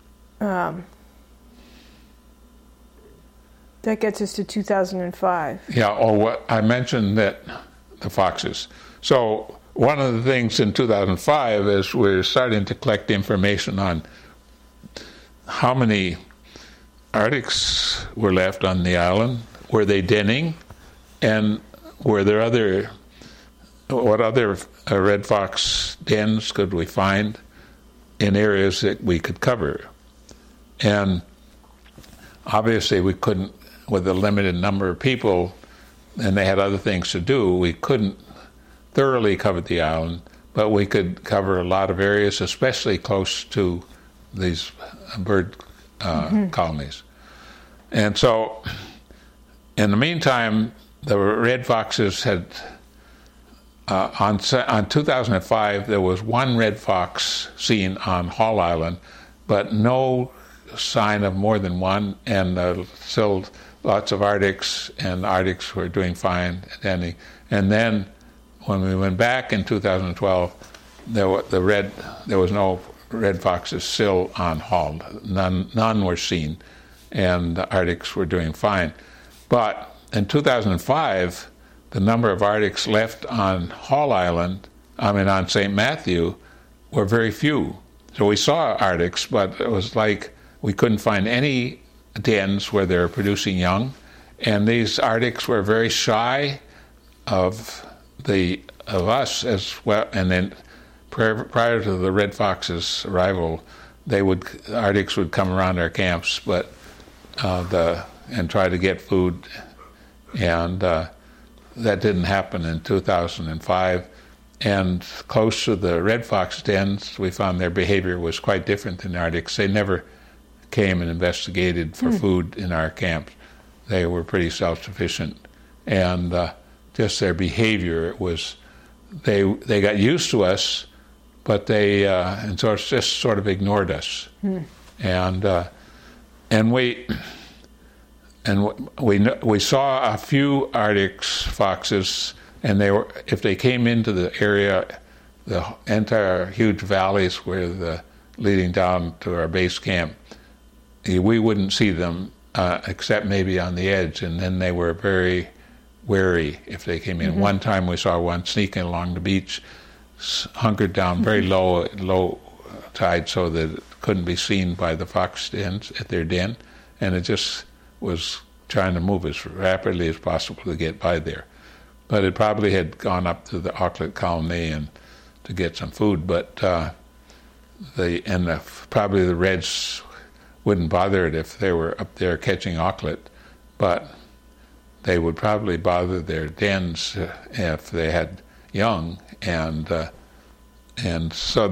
S1: that gets us to 2005.
S2: Yeah. What I mentioned that the foxes. So one of the things in 2005 is we're starting to collect information on how many Arctics were left on the island. Were they denning? And were there what other red fox dens could we find in areas that we could cover? And obviously we couldn't, with a limited number of people, and they had other things to do, we couldn't thoroughly cover the island, but we could cover a lot of areas, especially close to these bird colonies. And so, in the meantime, the red foxes had, on 2005, there was one red fox seen on Hall Island, but no sign of more than one, and still lots of Arctics, and Arctics were doing fine. And then, when we went back in 2012, there was no red foxes still on Hall. None were seen, and the Arctics were doing fine. But in 2005, the number of Arctics left on Hall Island, on St. Matthew, were very few. So we saw Arctics, but it was like we couldn't find any dens where they're producing young, and these Arctics were very shy of us as well. And then prior to the red fox's arrival, Arctics would come around our camps, but and try to get food, and that didn't happen in 2005. And close to the red fox dens, we found their behavior was quite different than the Arctics. They never came and investigated for food in our camps. They were pretty self-sufficient, and just their behavior was they got used to us, but they and so it's just sort of ignored us, and we saw a few Arctic foxes, and if they came into the area, the entire huge valleys leading down to our base camp, we wouldn't see them except maybe on the edge, and then they were very wary if they came in. One time we saw one sneaking along the beach, hunkered down very low tide so that it couldn't be seen by the fox dens at their den, and it just was trying to move as rapidly as possible to get by there. But it probably had gone up to the auklet colony and to get some food, but probably the reds wouldn't bother it if they were up there catching auklet, but they would probably bother their dens if they had young, and so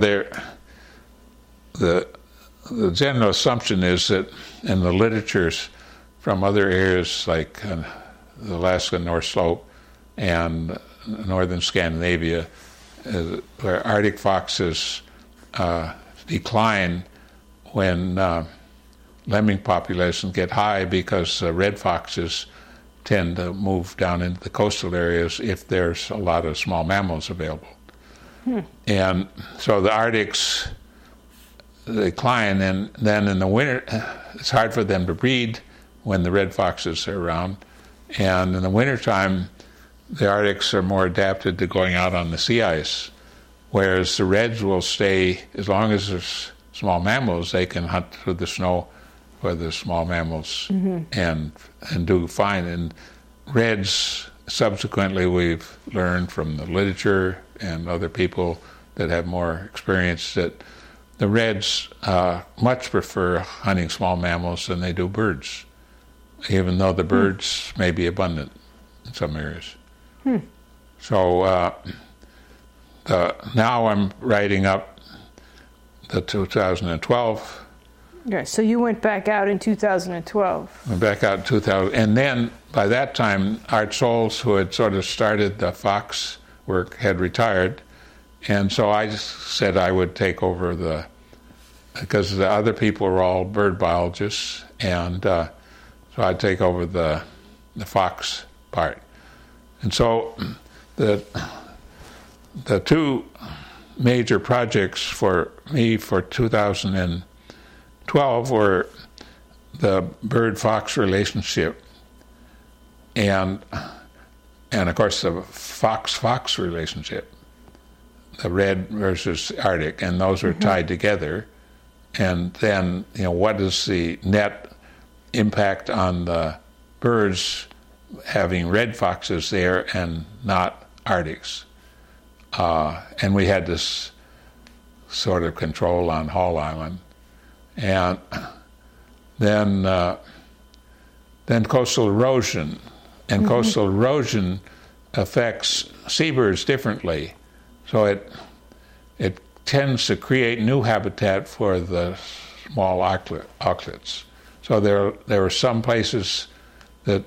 S2: the general assumption is that in the literatures from other areas like the Alaska North Slope and northern Scandinavia, where Arctic foxes decline when lemming populations get high, because red foxes tend to move down into the coastal areas if there's a lot of small mammals available. And so the Arctics decline, and then in the winter it's hard for them to breed when the red foxes are around, and in the wintertime the Arctics are more adapted to going out on the sea ice, whereas the reds will stay, as long as there's small mammals, they can hunt through the snow for the small mammals and do fine. And reds, subsequently, we've learned from the literature and other people that have more experience that the reds much prefer hunting small mammals than they do birds, even though the birds may be abundant in some areas. So now I'm writing up the 2012.
S1: Okay, so you went back out in 2012.
S2: Went back out in 2000, and then by that time, Art Soules, who had sort of started the fox work, had retired, and so I said I would take over because the other people were all bird biologists, and so I'd take over the fox part. And so the two major projects for me for 2012 were the bird-fox relationship and of course the fox-fox relationship, the red versus Arctic, and those are tied together. And then, what is the net impact on the birds having red foxes there and not Arctics? And we had this sort of control on Hall Island. And then coastal erosion. And coastal erosion affects seabirds differently. So it tends to create new habitat for the small auklets. So there were some places that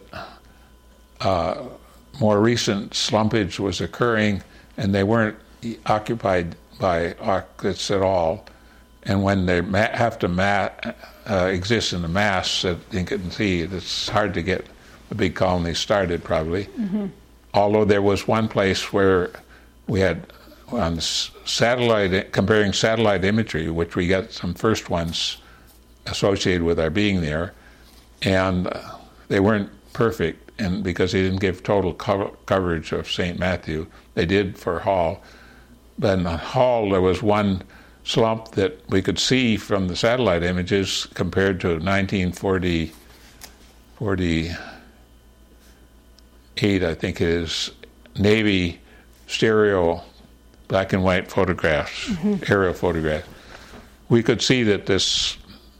S2: more recent slumpage was occurring, and they weren't occupied by auklets at all. And when they have to exist in the mass that you can see, it's hard to get a big colony started, probably. Although there was one place where we had, on comparing satellite imagery, which we got some first ones associated with our being there, and they weren't perfect, and because they didn't give total coverage of St. Matthew. They did for Hall. But in Hall, there was one slump that we could see from the satellite images compared to 1940 48, I think it is, Navy stereo black and white photographs, aerial photographs. We could see that this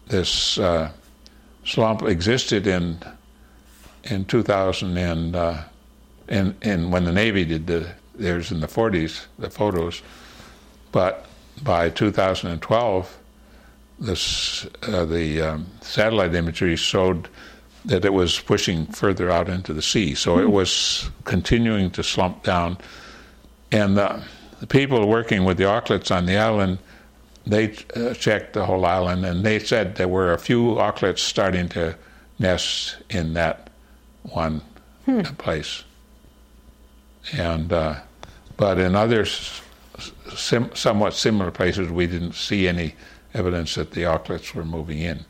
S2: slump existed in 2000 and when the Navy did theirs in the 40s, the photos. But by 2012, the satellite imagery showed that it was pushing further out into the sea. So it was continuing to slump down. And the people working with the auklets on the island, they checked the whole island, and they said there were a few auklets starting to nest in that one place. And but in other somewhat similar places, we didn't see any evidence that the auklets were moving in.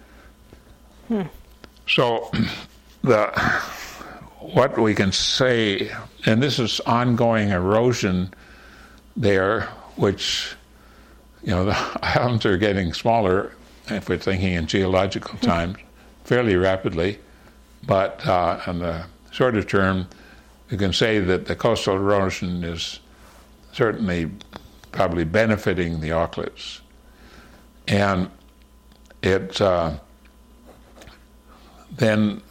S2: So what we can say, and this is ongoing erosion there, which, the islands are getting smaller, if we're thinking in geological times, fairly rapidly. But on the shorter term, you can say that the coastal erosion is certainly probably benefiting the auklets. And it then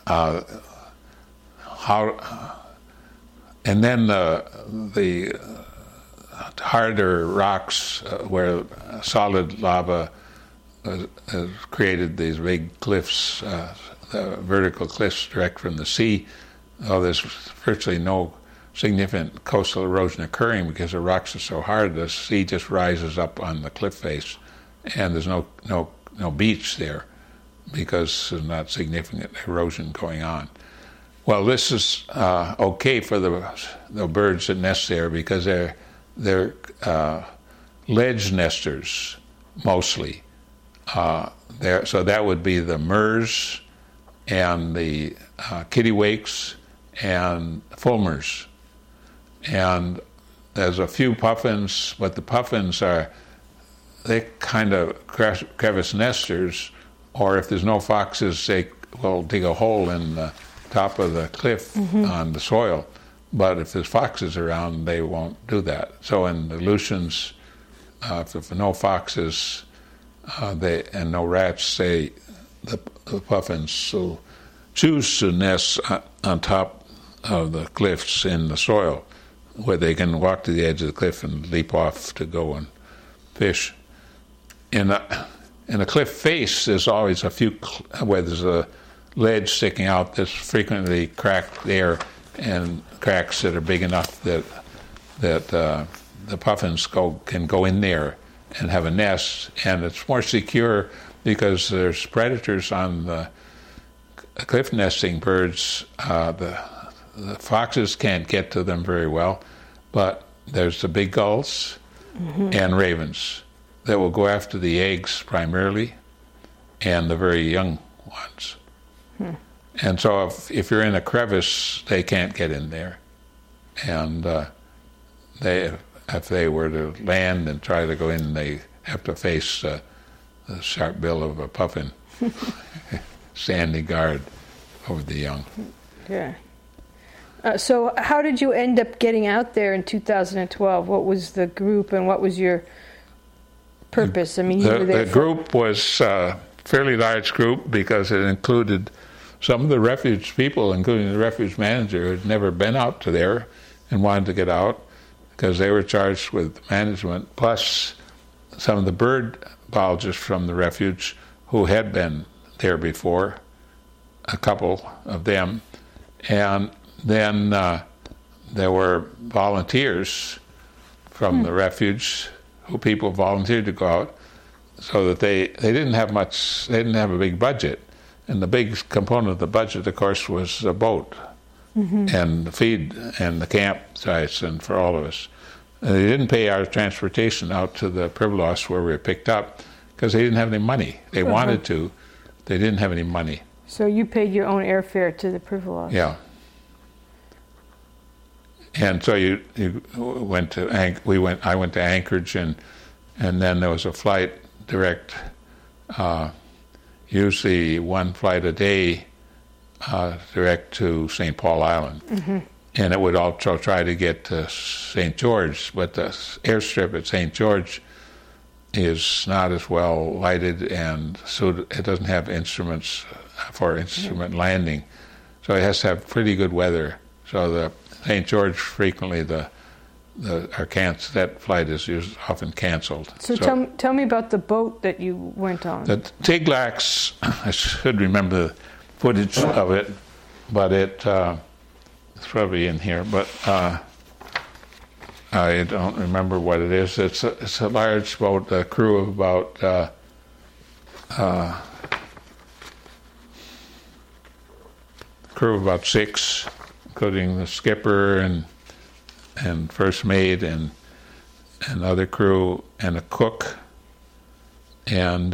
S2: the harder rocks where solid lava has created these big cliffs, vertical cliffs direct from the sea. There's virtually no significant coastal erosion occurring because the rocks are so hard. The sea just rises up on the cliff face, and there's no beach there because there's not significant erosion going on. Well, this is okay for the birds that nest there because they're ledge nesters mostly. So that would be the murres and the kittiwakes and fulmars. And there's a few puffins, but the puffins they kind of crevice nesters, or if there's no foxes, they will dig a hole in the top of the cliff on the soil. But if there's foxes around, they won't do that. So in the Aleutians, if there are no foxes and no rats, the puffins will choose to nest on top of the cliffs in the soil, where they can walk to the edge of the cliff and leap off to go and fish. In a cliff face, there's always a few where there's a ledge sticking out that's frequently cracked there, and cracks that are big enough that the puffins can go in there and have a nest, and it's more secure because there's predators on the cliff nesting birds. The foxes can't get to them very well, but there's the big gulls and ravens that will go after the eggs primarily and the very young ones. And so if you're in a crevice, they can't get in there. And if they were to land and try to go in, they have to face the sharp bill of a puffin standing guard over the young.
S1: Yeah. So how did you end up getting out there in 2012? What was the group and what was your purpose? I mean,
S2: the group was a fairly large group because it included some of the refuge people, including the refuge manager, who had never been out to there and wanted to get out because they were charged with management, plus some of the bird biologists from the refuge who had been there before, a couple of them. And then there were volunteers from the refuge who people volunteered to go out, so that they didn't have much, they didn't have a big budget. And the big component of the budget, of course, was the boat and the feed and the campsites and for all of us. And they didn't pay our transportation out to the Pribilos where we were picked up because they didn't have any money. They wanted to. They didn't have any money.
S1: So you paid your own airfare to the Pribilos?
S2: Yeah. And so you went to I went to Anchorage, and then there was a flight direct, usually one flight a day direct to St. Paul Island. And it would also try to get to St. George, but the airstrip at St. George is not as well lighted, and so it doesn't have instruments for instrument landing. So it has to have pretty good weather. So the St. George frequently that flight is often canceled.
S1: So tell me about the boat that you went on.
S2: The Tiglax, I should remember the footage of it, but it's probably in here, but I don't remember what it is. It's a large boat, a crew of about 6, including the skipper and first mate and other crew and a cook, and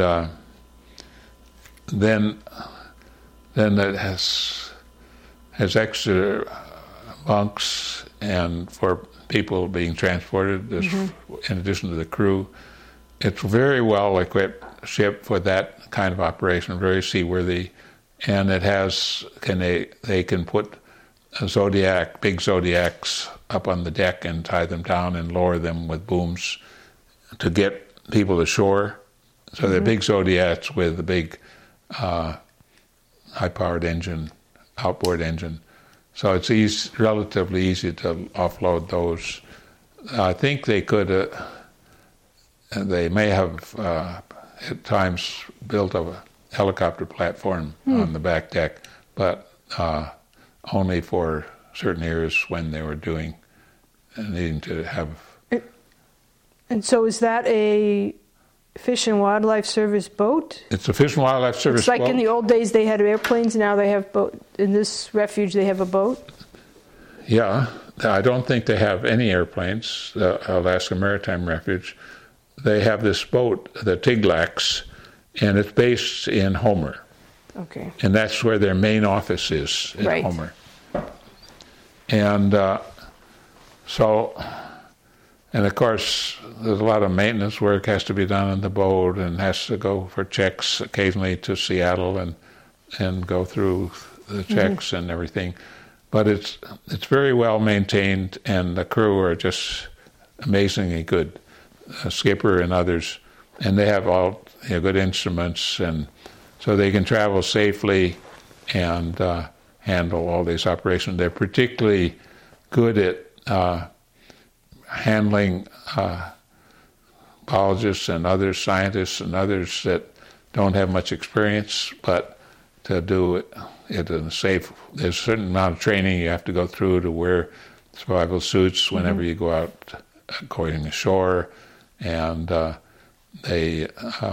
S2: then it has extra bunks and for people being transported in addition to the crew. It's a very well equipped ship for that kind of operation, very seaworthy, and it has they can put big Zodiacs up on the deck and tie them down and lower them with booms to get people ashore. So they're big Zodiacs with a big high-powered engine, outboard engine. So it's relatively easy to offload those. I think they could, they may have at times built a helicopter platform on the back deck, but only for certain areas when they were needing to have.
S1: And so is that a Fish and Wildlife Service boat?
S2: It's a Fish and Wildlife Service boat.
S1: It's like in the old days they had airplanes, now they have boat. In this refuge they have a boat?
S2: Yeah, I don't think they have any airplanes, the Alaska Maritime Refuge. They have this boat, the Tiglax, and it's based in Homer.
S1: Okay.
S2: And that's where their main office is, in Homer. And and of course, there's a lot of maintenance work has to be done on the boat, and has to go for checks occasionally to Seattle and go through the checks and everything. But it's very well maintained, and the crew are just amazingly good, skipper and others, and they have all good instruments, and so they can travel safely and handle all these operations. They're particularly good at handling biologists and other scientists and others that don't have much experience, but to do it in a safe, there's a certain amount of training you have to go through to wear survival suits whenever you go out going ashore, and they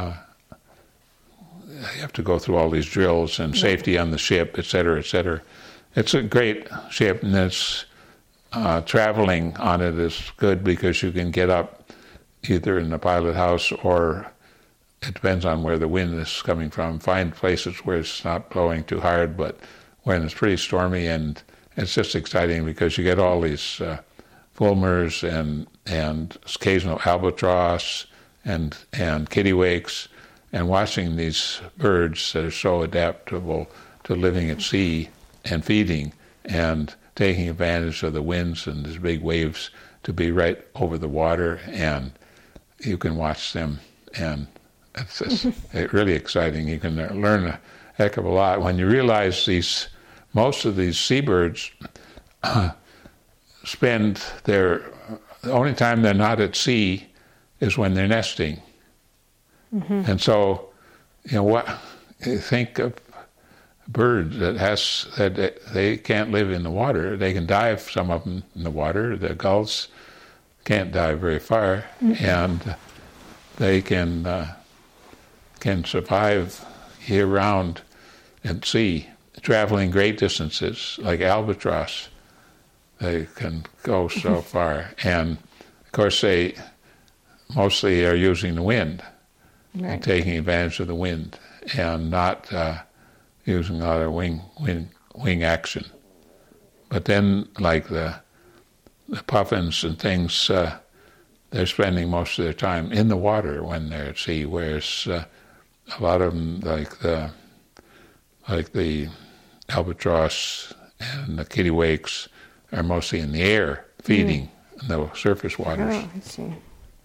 S2: have to go through all these drills and safety on the ship, et cetera, et cetera. It's a great ship, and it's traveling on it is good because you can get up either in the pilot house, or it depends on where the wind is coming from, find places where it's not blowing too hard, but when it's pretty stormy, and it's just exciting because you get all these fulmars and occasional albatross and kittiwakes, and watching these birds that are so adaptable to living at sea and feeding and taking advantage of the winds and these big waves to be right over the water, and you can watch them, and it's just really exciting. You can learn a heck of a lot when you realize most of these seabirds spend the only time they're not at sea is when they're nesting. And so, what you think of birds that they can't live in the water. They can dive, some of them, in the water. The gulls can't dive very far, and they can survive year-round at sea, traveling great distances, like albatross. They can go so far, and of course they mostly are using the wind, and taking advantage of the wind, and not using a lot of wing action. But then, like the puffins and things, they're spending most of their time in the water when they're at sea, whereas a lot of them, like the albatross and the kittiwakes are mostly in the air, feeding in the surface waters.
S1: Oh, I see.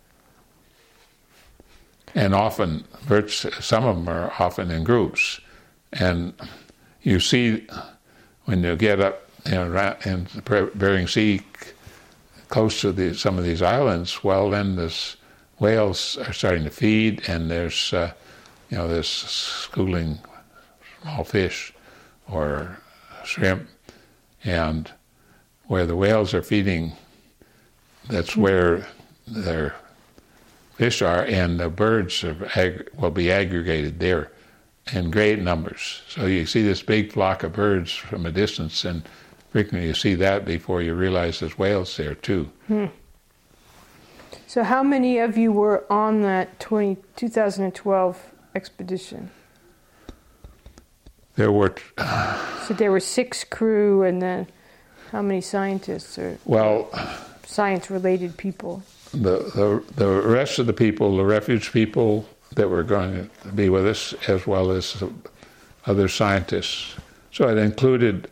S2: And often, some of them are often in groups. And you see, when you get up in Bering Sea, close to some of these islands, well, then this whales are starting to feed, and there's, this schooling small fish or shrimp, and where the whales are feeding, that's where their fish are, and the birds will be aggregated there in great numbers. So you see this big flock of birds from a distance, and frequently you see that before you realize there's whales there too.
S1: So how many of you were on that 2012 expedition?
S2: There were...
S1: So there were 6 crew, and then how many scientists or science-related people?
S2: The rest of the people, the refuge people that were going to be with us, as well as other scientists. So it included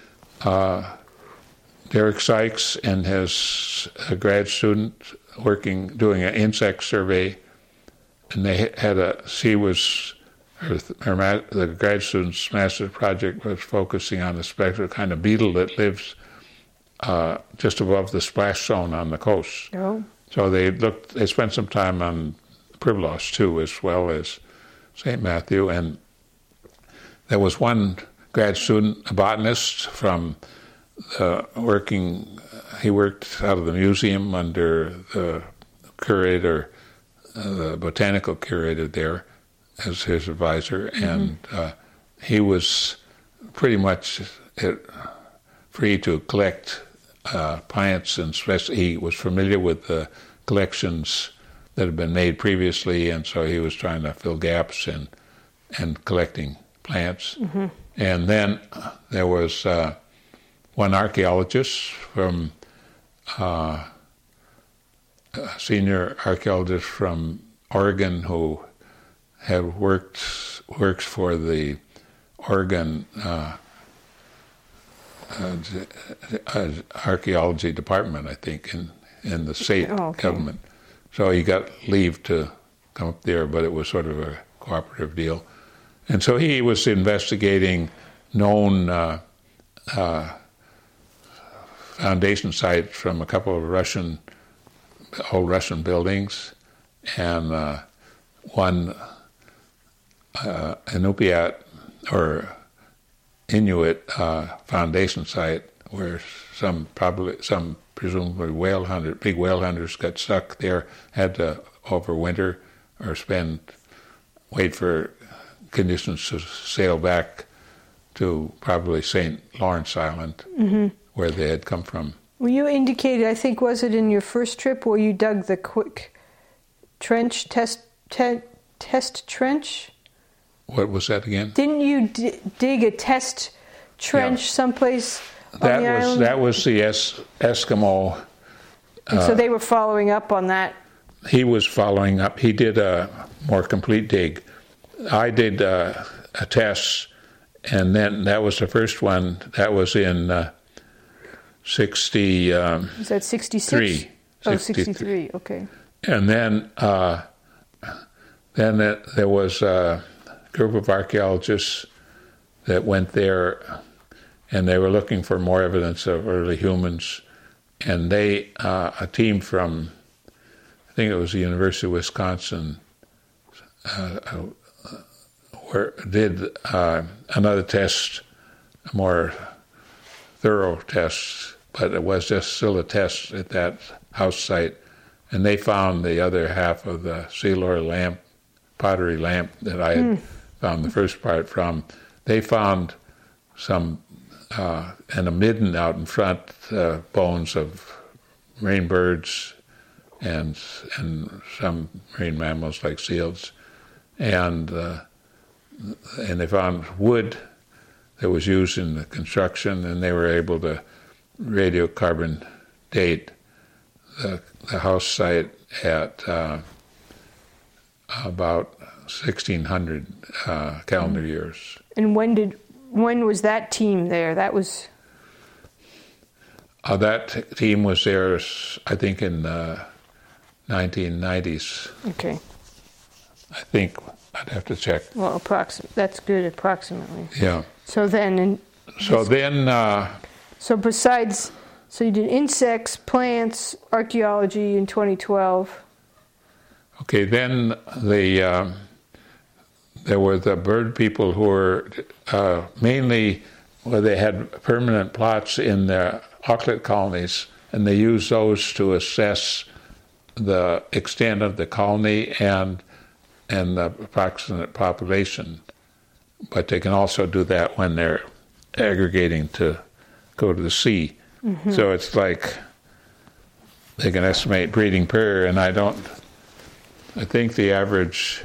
S2: Derek Sykes and his grad student doing an insect survey, and they had the grad student's master's project was focusing on a special kind of beetle that lives just above the splash zone on the coast.
S1: Oh.
S2: So they spent some time on Pribilos too, as well as St. Matthew, and there was one grad student, a botanist he worked out of the museum under the curator, the botanical curator there, as his advisor, and he was pretty much free to collect plants, and he was familiar with the collections that had been made previously, and so he was trying to fill gaps and collecting plants. And then there was one archaeologist from a senior archaeologist from Oregon who works for the Oregon archaeology department, I think, in the state government. So he got leave to come up there, but it was sort of a cooperative deal. And so he was investigating known foundation sites from a couple of old Russian buildings, and one Inupiat or Inuit foundation site where some presumably big whale hunters got stuck there, had to overwinter or wait for conditions to sail back to probably St. Lawrence Island, where they had come from.
S1: Well, you indicated, I think, was it in your first trip where you dug the quick trench, test trench?
S2: What was that again?
S1: Didn't you dig a test trench someplace on the island?
S2: That was the Eskimo.
S1: And so they were following up on that?
S2: He was following up. He did a more complete dig. I did a test, and then that was the first one. That was in 60...
S1: Is that 66? 63, okay.
S2: And then there was a group of archaeologists that went there, and they were looking for more evidence of early humans. And a team from, I think it was the University of Wisconsin, did another test, a more thorough test, but it was just still a test at that house site. And they found the other half of the Sealor pottery lamp that I had found the first part from. They found some, and a midden out in front, bones of marine birds and some marine mammals like seals. And they found wood that was used in the construction, and they were able to radiocarbon date the house site at about 1600 calendar years.
S1: And when did when was that team there? That was...
S2: That team was there, I think, in 1990s.
S1: Okay.
S2: I think. I'd have to check.
S1: Well, that's good, approximately.
S2: Yeah.
S1: So then... So besides... So you did insects, plants, archaeology in 2012.
S2: Okay, then there were the bird people who were mainly, well, they had permanent plots in their auklet colonies, and they used those to assess the extent of the colony and the approximate population. But they can also do that when they're aggregating to go to the sea. Mm-hmm. So it's like they can estimate breeding pair, and I think the average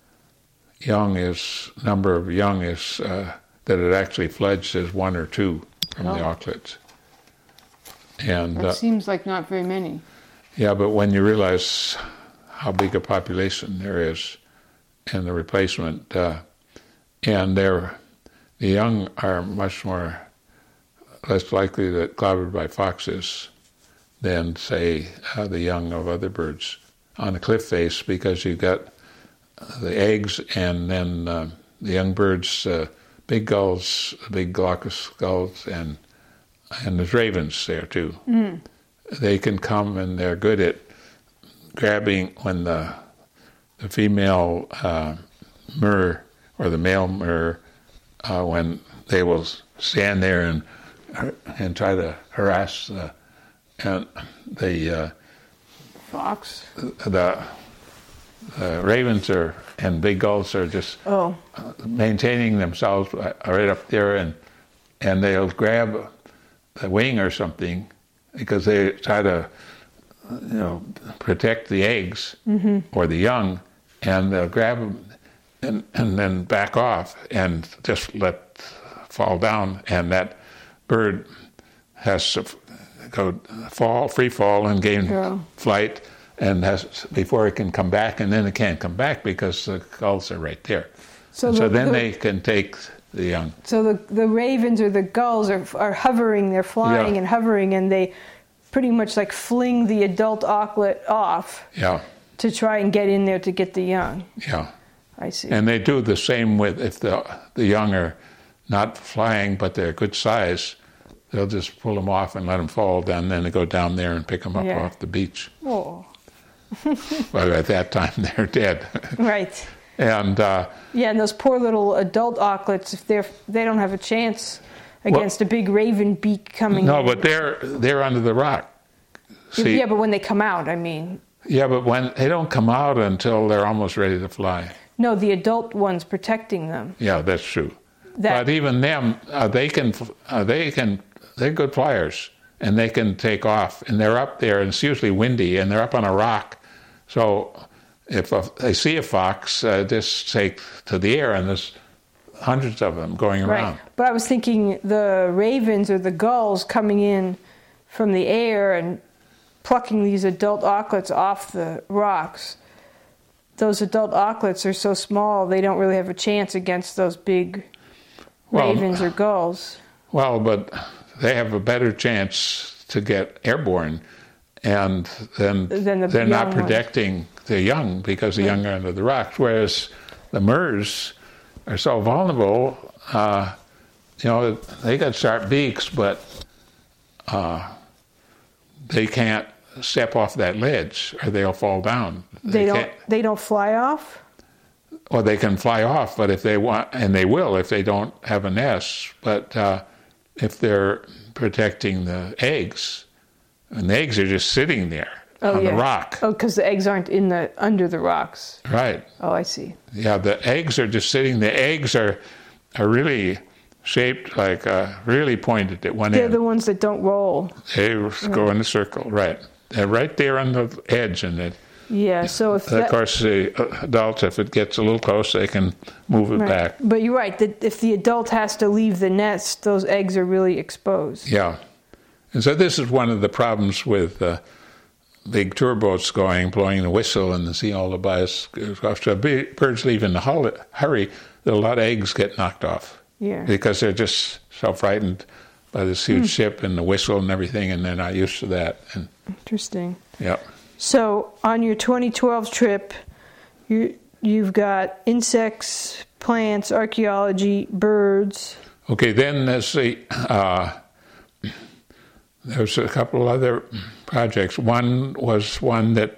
S2: number of young is that it actually fledged is 1 or 2 from the auklets. And
S1: that seems like not very many.
S2: Yeah, but when you realize how big a population there is and the replacement, and the young are much less likely to get clobbered by foxes than, say, the young of other birds on a cliff face, because you've got the eggs and then the young birds, big gulls, big glaucous gulls, and there's ravens there too. Mm. They can come, and they're good at grabbing when the female murre or the male murre, when they will stand there and try to harass the
S1: fox.
S2: The ravens and big gulls are just maintaining themselves right up there, and they'll grab the wing or something because they try to protect the eggs or the young, and they'll grab them and then back off and just let fall down, and that bird has to free fall and gain flight, and before it can come back, and then it can't come back because the gulls are right there. So then they can take the young.
S1: So the ravens or the gulls are hovering, they're flying and hovering, and they pretty much like fling the adult auklet off to try and get in there to get the young.
S2: Yeah.
S1: I see.
S2: And they do the same if the young are not flying but they're good size, they'll just pull them off and let them fall down, then they go down there and pick them up off the beach.
S1: Oh.
S2: Well, at that time they're dead.
S1: Right.
S2: And
S1: and those poor little adult auklets, if they don't have a chance against a big raven beak coming in.
S2: No, but they're under the rock. See?
S1: Yeah, but when they come out, I mean.
S2: Yeah, but when they don't come out until they're almost ready to fly.
S1: No, the adult one's protecting them.
S2: Yeah, that's true. But even them, they're good flyers, and they can take off, and they're up there, and it's usually windy, and they're up on a rock. So if they see a fox, just take to the air, and there's hundreds of them going around.
S1: Right. But I was thinking the ravens or the gulls coming in from the air and plucking these adult auklets off the rocks. Those adult auklets are so small, they don't really have a chance against those big ravens or gulls.
S2: Well, but they have a better chance to get airborne, and then they're not protecting the young because the young are under the rocks, whereas the murres are so vulnerable. They got sharp beaks, but they can't step off that ledge or they'll fall down.
S1: They don't fly off?
S2: Or they can fly off, but if they want, and they will if they don't have a nest, but if they're protecting the eggs, and the eggs are just sitting there on the rock.
S1: Oh, because the eggs aren't under the rocks.
S2: Right.
S1: Oh, I see.
S2: Yeah, the eggs are just sitting. The eggs are really shaped like really pointed at one end.
S1: They're the ones that don't roll.
S2: They go in a circle, right. They're right there on the edge, and
S1: so if
S2: of course the adult, if it gets a little close, they can move it back.
S1: But you're right, that if the adult has to leave the nest, those eggs are really exposed.
S2: Yeah. And so this is one of the problems with big tour boats blowing the whistle and seeing all the bias. So birds leave in a hurry, a lot of eggs get knocked off.
S1: Yeah.
S2: Because they're just so frightened by this huge ship and the whistle and everything, and they're not used to that. And
S1: Interesting.
S2: yeah.
S1: So on your 2012 trip, you've got insects, plants, archaeology, birds.
S2: Okay, then there's there's a couple other projects. One was one that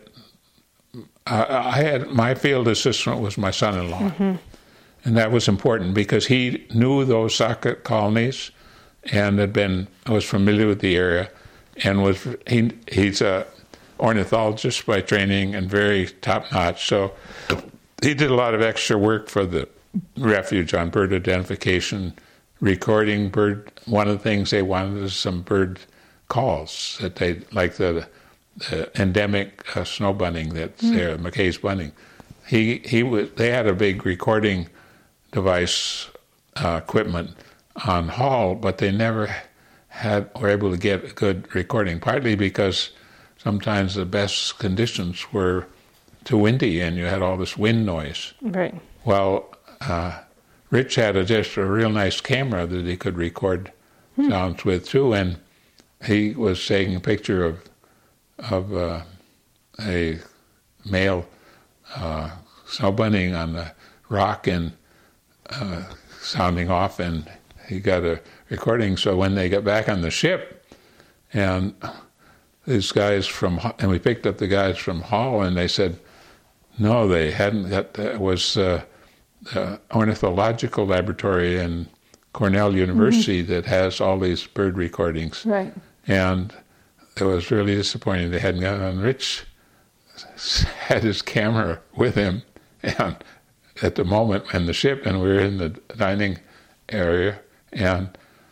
S2: I had. My field assistant was my son-in-law, and that was important because he knew those socket colonies and was familiar with the area, and he's a ornithologist by training and very top-notch. So he did a lot of extra work for the refuge on bird identification, recording bird. One of the things they wanted was some bird calls that they like the endemic snow bunting that's there, McKay's bunting. They had a big recording device equipment on Hall, but they never were able to get a good recording. Partly because sometimes the best conditions were too windy, and you had all this wind noise.
S1: Right.
S2: Well, Rich had just a real nice camera that he could record sounds with too, and he was taking a picture of a male snow bunting on the rock and sounding off, and he got a recording. So when they got back on the ship, and these guys and we picked up the guys from Hall, and they said, no, they hadn't got. It was the ornithological laboratory in Cornell University that has all these bird recordings.
S1: Right.
S2: And it was really disappointing they hadn't gotten on. Rich had his camera with him, and at the moment in the ship, and we were in the dining area, and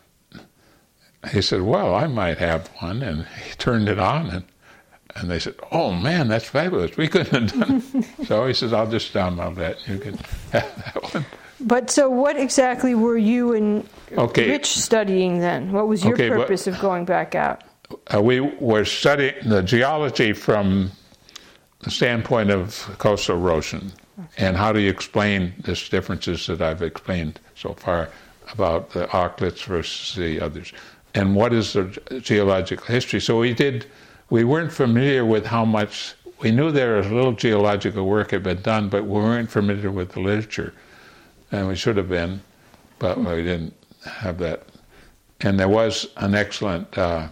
S2: he said, well, I might have one, and he turned it on, and they said, oh man, that's fabulous, we couldn't have done it. So he says, I'll just download that, you can have that one.
S1: But so what exactly were you and Rich studying then? What was your purpose of going back out?
S2: We were studying the geology from the standpoint of coastal erosion. And how do you explain these differences that I've explained so far about the auklets versus the others? And what is the geological history? So we weren't familiar with how much, we knew there was little geological work had been done, but we weren't familiar with the literature. And we should have been, but we didn't have that. And there was an excellent,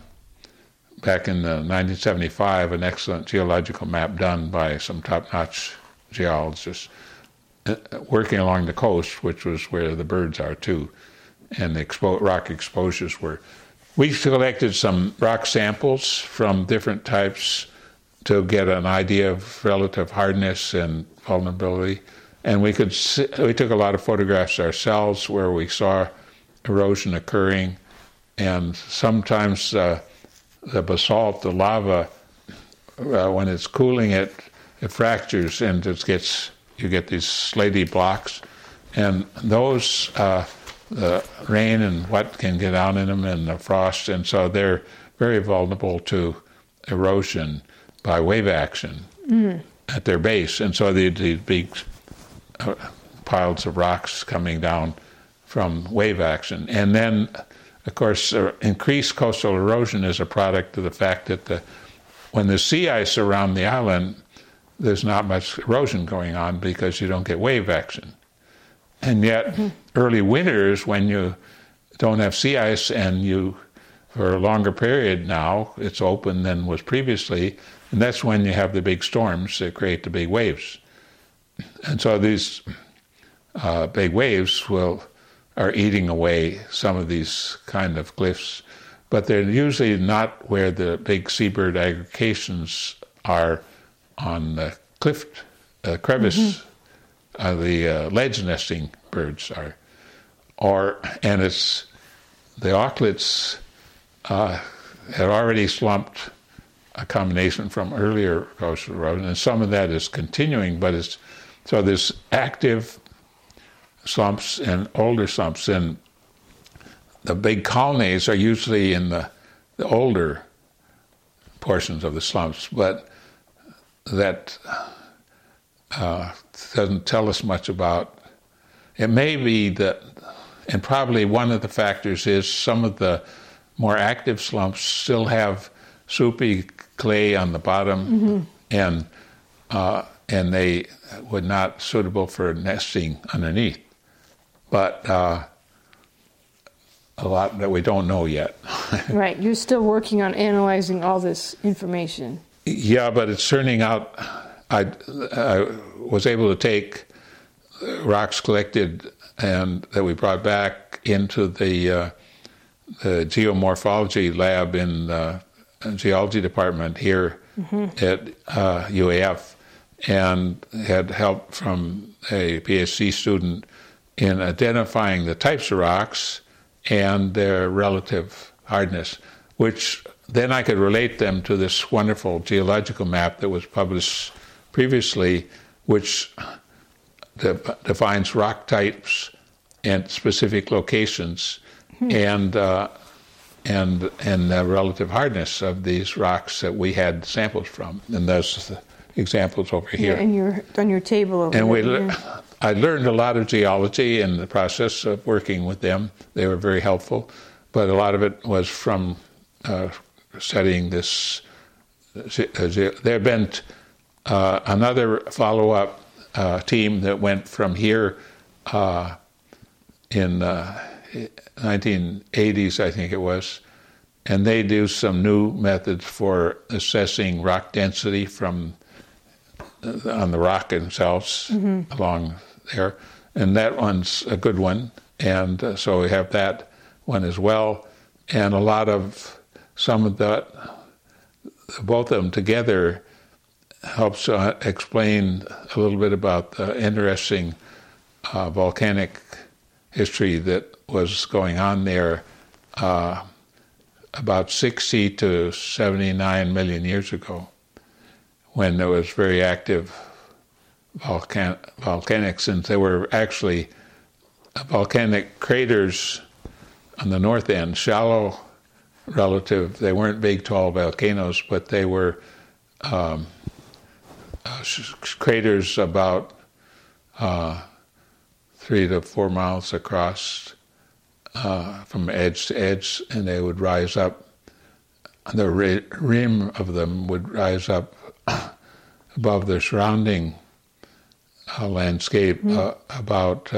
S2: back in 1975, an excellent geological map done by some top-notch geologists working along the coast, which was where the birds are too, and the rock exposures were. We collected some rock samples from different types to get an idea of relative hardness and vulnerability, and we took a lot of photographs ourselves where we saw erosion occurring, and sometimes the basalt, the lava, when it's cooling, it fractures and you get these slaty blocks, and those the rain and what can get down in them and the frost, and so they're very vulnerable to erosion by wave action at their base, and so these big piles of rocks coming down from wave action. And then, of course, increased coastal erosion is a product of the fact that when the sea ice around the island, there's not much erosion going on because you don't get wave action. And yet, early winters, when you don't have sea ice and for a longer period now, it's open than was previously, and that's when you have the big storms that create the big waves. And so these big waves are eating away some of these kind of cliffs, but they're usually not where the big seabird aggregations are on the cliff crevice. The ledge nesting birds are, and it's the auklets had already slumped a combination from earlier coastal erosion, and some of that is continuing, but so there's active slumps and older slumps, and the big colonies are usually in the older portions of the slumps, but that doesn't tell us much about. It may be that And probably one of the factors is some of the more active slumps still have soupy clay on the bottom, and they were not suitable for nesting underneath. But a lot that we don't know yet.
S1: Right. You're still working on analyzing all this information.
S2: Yeah, but it's turning out I was able to take rocks collected and that we brought back into the geomorphology lab in the geology department here at UAF, and had help from a PhD student in identifying the types of rocks and their relative hardness, which then I could relate them to this wonderful geological map that was published previously, which defines rock types and specific locations and the relative hardness of these rocks that we had samples from. And those the examples over here.
S1: Yeah, and on your table over there.
S2: I learned a lot of geology in the process of working with them. They were very helpful, but a lot of it was from studying this. There have been another follow-up team that went from here in 1980s, I think it was, and they do some new methods for assessing rock density from on the rock themselves along there, and that one's a good one, and so we have that one as well, and a lot of some of that, both of them together helps explain a little bit about the interesting volcanic history that was going on there about 60 to 79 million years ago, when there was very active volcanics, and there were actually volcanic craters on the north end, shallow relative. They weren't big, tall volcanoes, but they were craters about 3 to 4 miles across from edge to edge, and they would rise up. The rim of them would rise up above the surrounding landscape about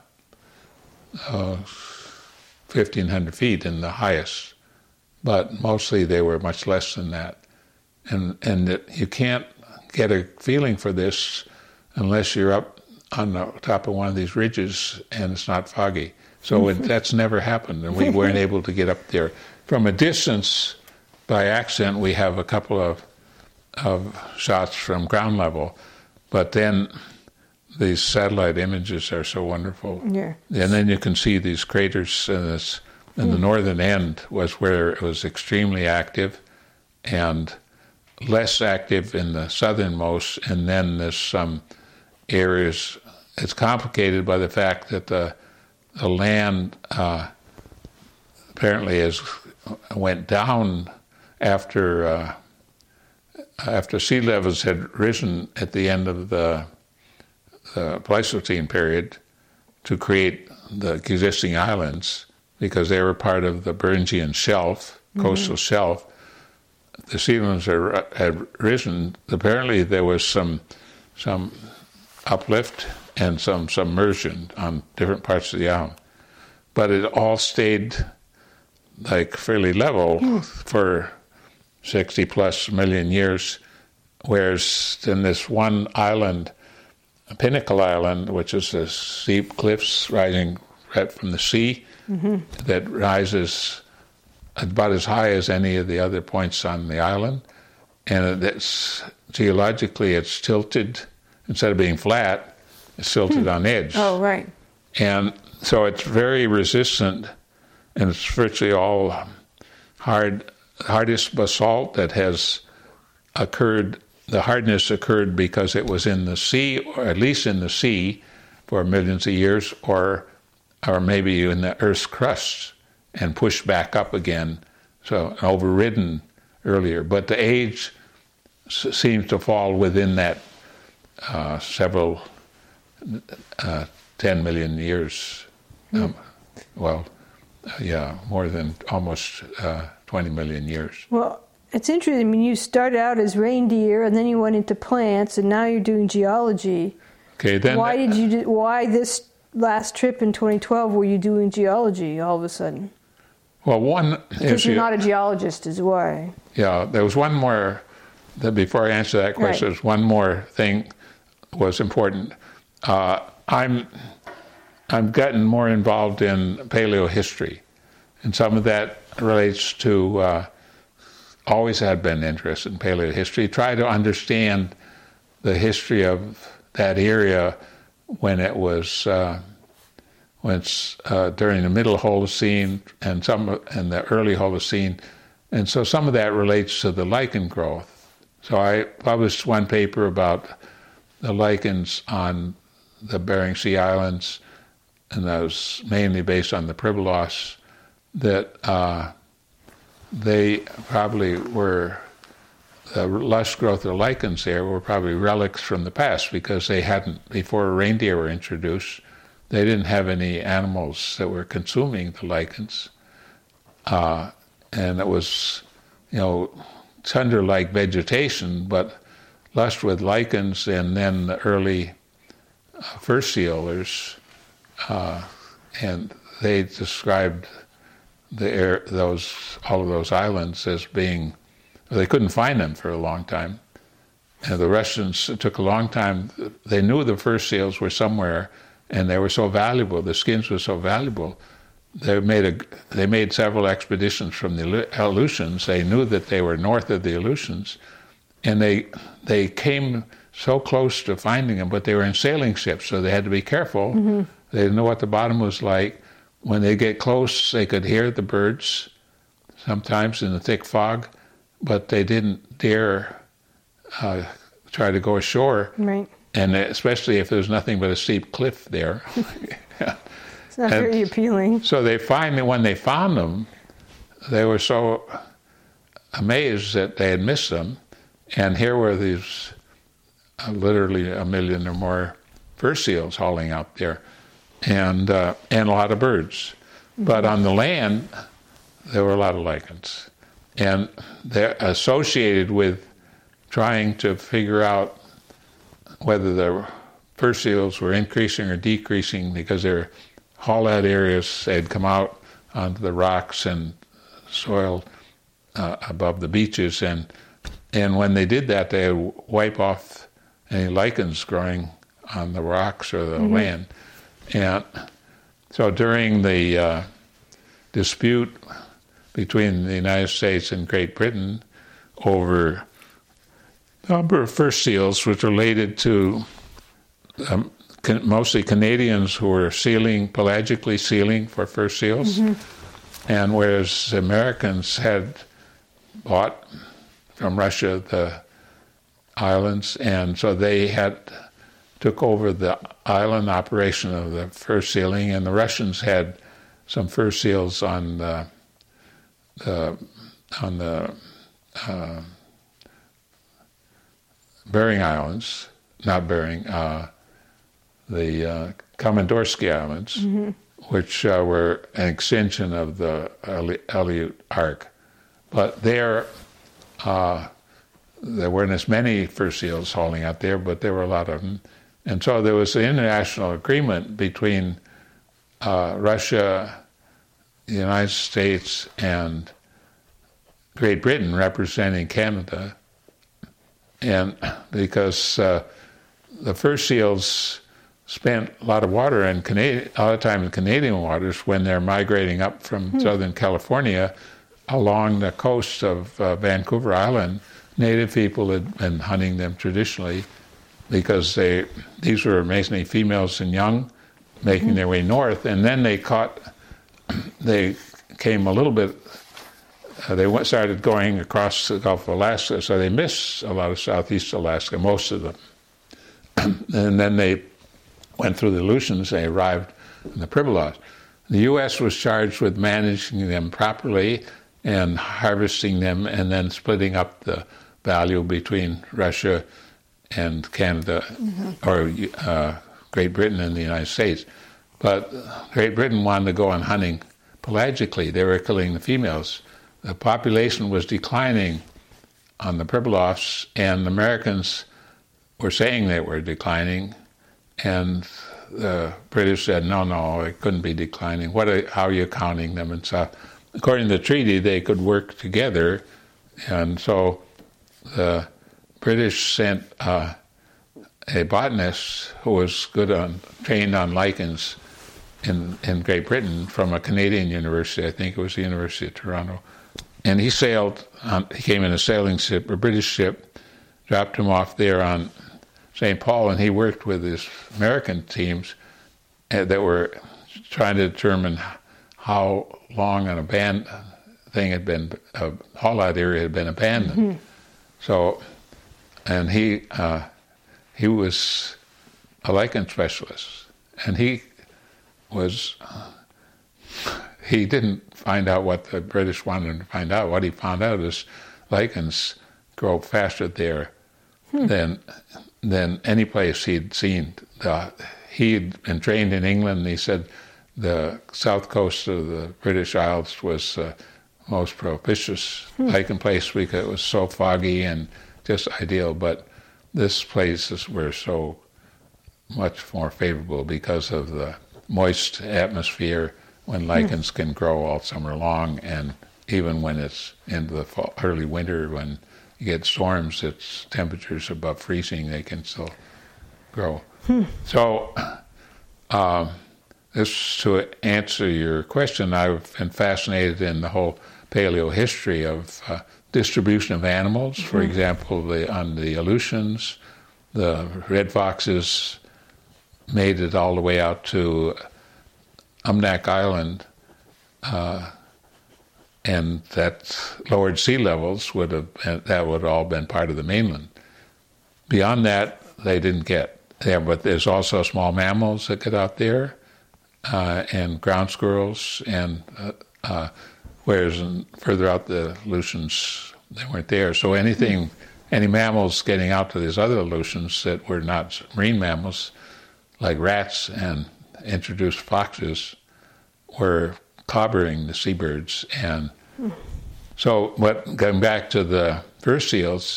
S2: 1,500 feet in the highest, but mostly they were much less than that. And you can't get a feeling for this unless you're up on the top of one of these ridges and it's not foggy. So that's never happened, and we weren't able to get up there. From a distance, by accident, we have a couple of shots from ground level, but then these satellite images are so wonderful.
S1: Yeah.
S2: And then you can see these craters, and the northern end was where it was extremely active, and less active in the southernmost, and then there's some areas. It's complicated by the fact that the land apparently went down after sea levels had risen at the end of the Pleistocene period to create the existing islands, because they were part of the Beringian shelf, coastal shelf. The sea levels had risen. Apparently there was some uplift and some submersion on different parts of the island. But it all stayed like fairly level for 60 plus million years, whereas in this one island, Pinnacle Island, which is the steep cliffs rising right from the sea, that rises about as high as any of the other points on the island, and geologically it's tilted. Instead of being flat, it's tilted on edge.
S1: Oh, right.
S2: And so it's very resistant, and it's virtually all hardest basalt that has occurred. The hardness occurred because it was in the sea, or at least in the sea, for millions of years, or maybe in the Earth's crust, and pushed back up again, so overridden earlier. But the age seems to fall within that several 10 million years well, yeah, more than almost 20 million years.
S1: Well, it's interesting. I mean, you started out as reindeer, and then you went into plants, and now you're doing geology.
S2: Okay, then
S1: why this last trip in 2012 were you doing geology all of a sudden?
S2: Well, one
S1: because you're not a geologist, is why.
S2: Yeah, there was one more. Before I answer that question, there's one more thing was important. I'm gotten more involved in paleohistory, and some of that relates to. Always had been interested in paleohistory. Try to understand the history of that area when it was during the Middle Holocene and the early Holocene, and so some of that relates to the lichen growth. So I published one paper about the lichens on the Bering Sea Islands, and that was mainly based on the Pribilos, that they probably were, the lush growth of lichens there were probably relics from the past, because they hadn't, before reindeer were introduced, they didn't have any animals that were consuming the lichens. And it was, tundra-like vegetation, but lush with lichens, and then the early fur sealers, and they described all of those islands as being, they couldn't find them for a long time. And the Russians, it took a long time. They knew the fur seals were somewhere, and they were so valuable. The skins were so valuable. They made several expeditions from the Aleutians. They knew that they were north of the Aleutians, and they came so close to finding them, but they were in sailing ships, so they had to be careful. Mm-hmm. They didn't know what the bottom was like. When they get close, they could hear the birds, sometimes in the thick fog, but they didn't dare try to go ashore. Right. And especially if there's nothing but a steep cliff there.
S1: It's not very appealing.
S2: So when they found them, they were so amazed that they had missed them. And here were these literally 1 million or more fur seals hauling out there. And a lot of birds. Mm-hmm. But on the land, there were a lot of lichens. And they're associated with trying to figure out whether the fur seals were increasing or decreasing, because their haul-out areas had come out onto the rocks and soil above the beaches. And when they did that, they would wipe off any lichens growing on the rocks or the mm-hmm. land. And so during the dispute between the United States and Great Britain over the number of fur seals, which related to mostly Canadians who were pelagically sealing for fur seals, mm-hmm. and whereas Americans had bought from Russia the islands, and so they took over the island operation of the fur sealing, and the Russians had some fur seals on the Bering Islands, not Bering, the Komandorsky Islands, mm-hmm. which were an extension of the Aleut Arc. But there weren't as many fur seals hauling out there, but there were a lot of them. And so there was an international agreement between Russia, the United States, and Great Britain representing Canada. And because the fur seals spent a lot of water a lot of time in Canadian waters when they're migrating up from Southern California along the coast of Vancouver Island. Native people had been hunting them traditionally because these were mainly females and young making their way north, and then they came a little bit, they started going across the Gulf of Alaska, so they missed a lot of Southeast Alaska, most of them. And then they went through the Aleutians, they arrived in the Pribilos. The U.S. was charged with managing them properly and harvesting them and then splitting up the value between Russia and Canada, or Great Britain and the United States. But Great Britain wanted to go on hunting pelagically. They were killing the females. The population was declining on the Pribilofs, and the Americans were saying they were declining, and the British said, no, it couldn't be declining. How are you counting them and stuff? According to the treaty, they could work together, and so the British sent a botanist who was trained on lichens in Great Britain from a Canadian university. I think it was the University of Toronto. And he came in a sailing ship, a British ship, dropped him off there on St. Paul, and he worked with his American teams that were trying to determine how long an abandoned thing had been, a haul-out area had been abandoned. Mm-hmm. So, and he was a lichen specialist, and he didn't find out what the British wanted him to find out. What he found out is lichens grow faster there than any place he'd seen. He'd been trained in England, and he said the south coast of the British Isles was the most propitious lichen place because it was so foggy and just ideal. But this places were so much more favorable because of the moist atmosphere when lichens can grow all summer long, and even when it's into the fall, early winter when you get storms, it's temperatures above freezing, they can still grow. So this, to answer your question, I've been fascinated in the whole paleo history of distribution of animals. For example, on the Aleutians, the red foxes made it all the way out to Umnak Island, and that lowered sea levels would have all been part of the mainland. Beyond that, they didn't get there, but there's also small mammals that get out there, and ground squirrels, and whereas further out the Aleutians, they weren't there. So any mammals getting out to these other Aleutians that were not marine mammals, like rats and introduced foxes, were clobbering the seabirds. And so, going back to the fur seals,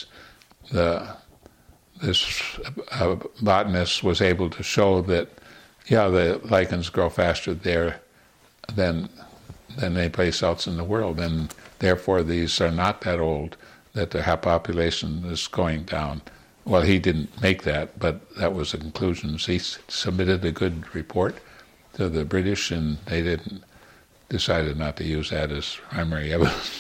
S2: this botanist was able to show that, the lichens grow faster there than any place else in the world, and therefore these are not that old, that the population is going down. Well, he didn't make that, but that was the conclusions. He submitted a good report to the British, and they decided not to use that as primary evidence.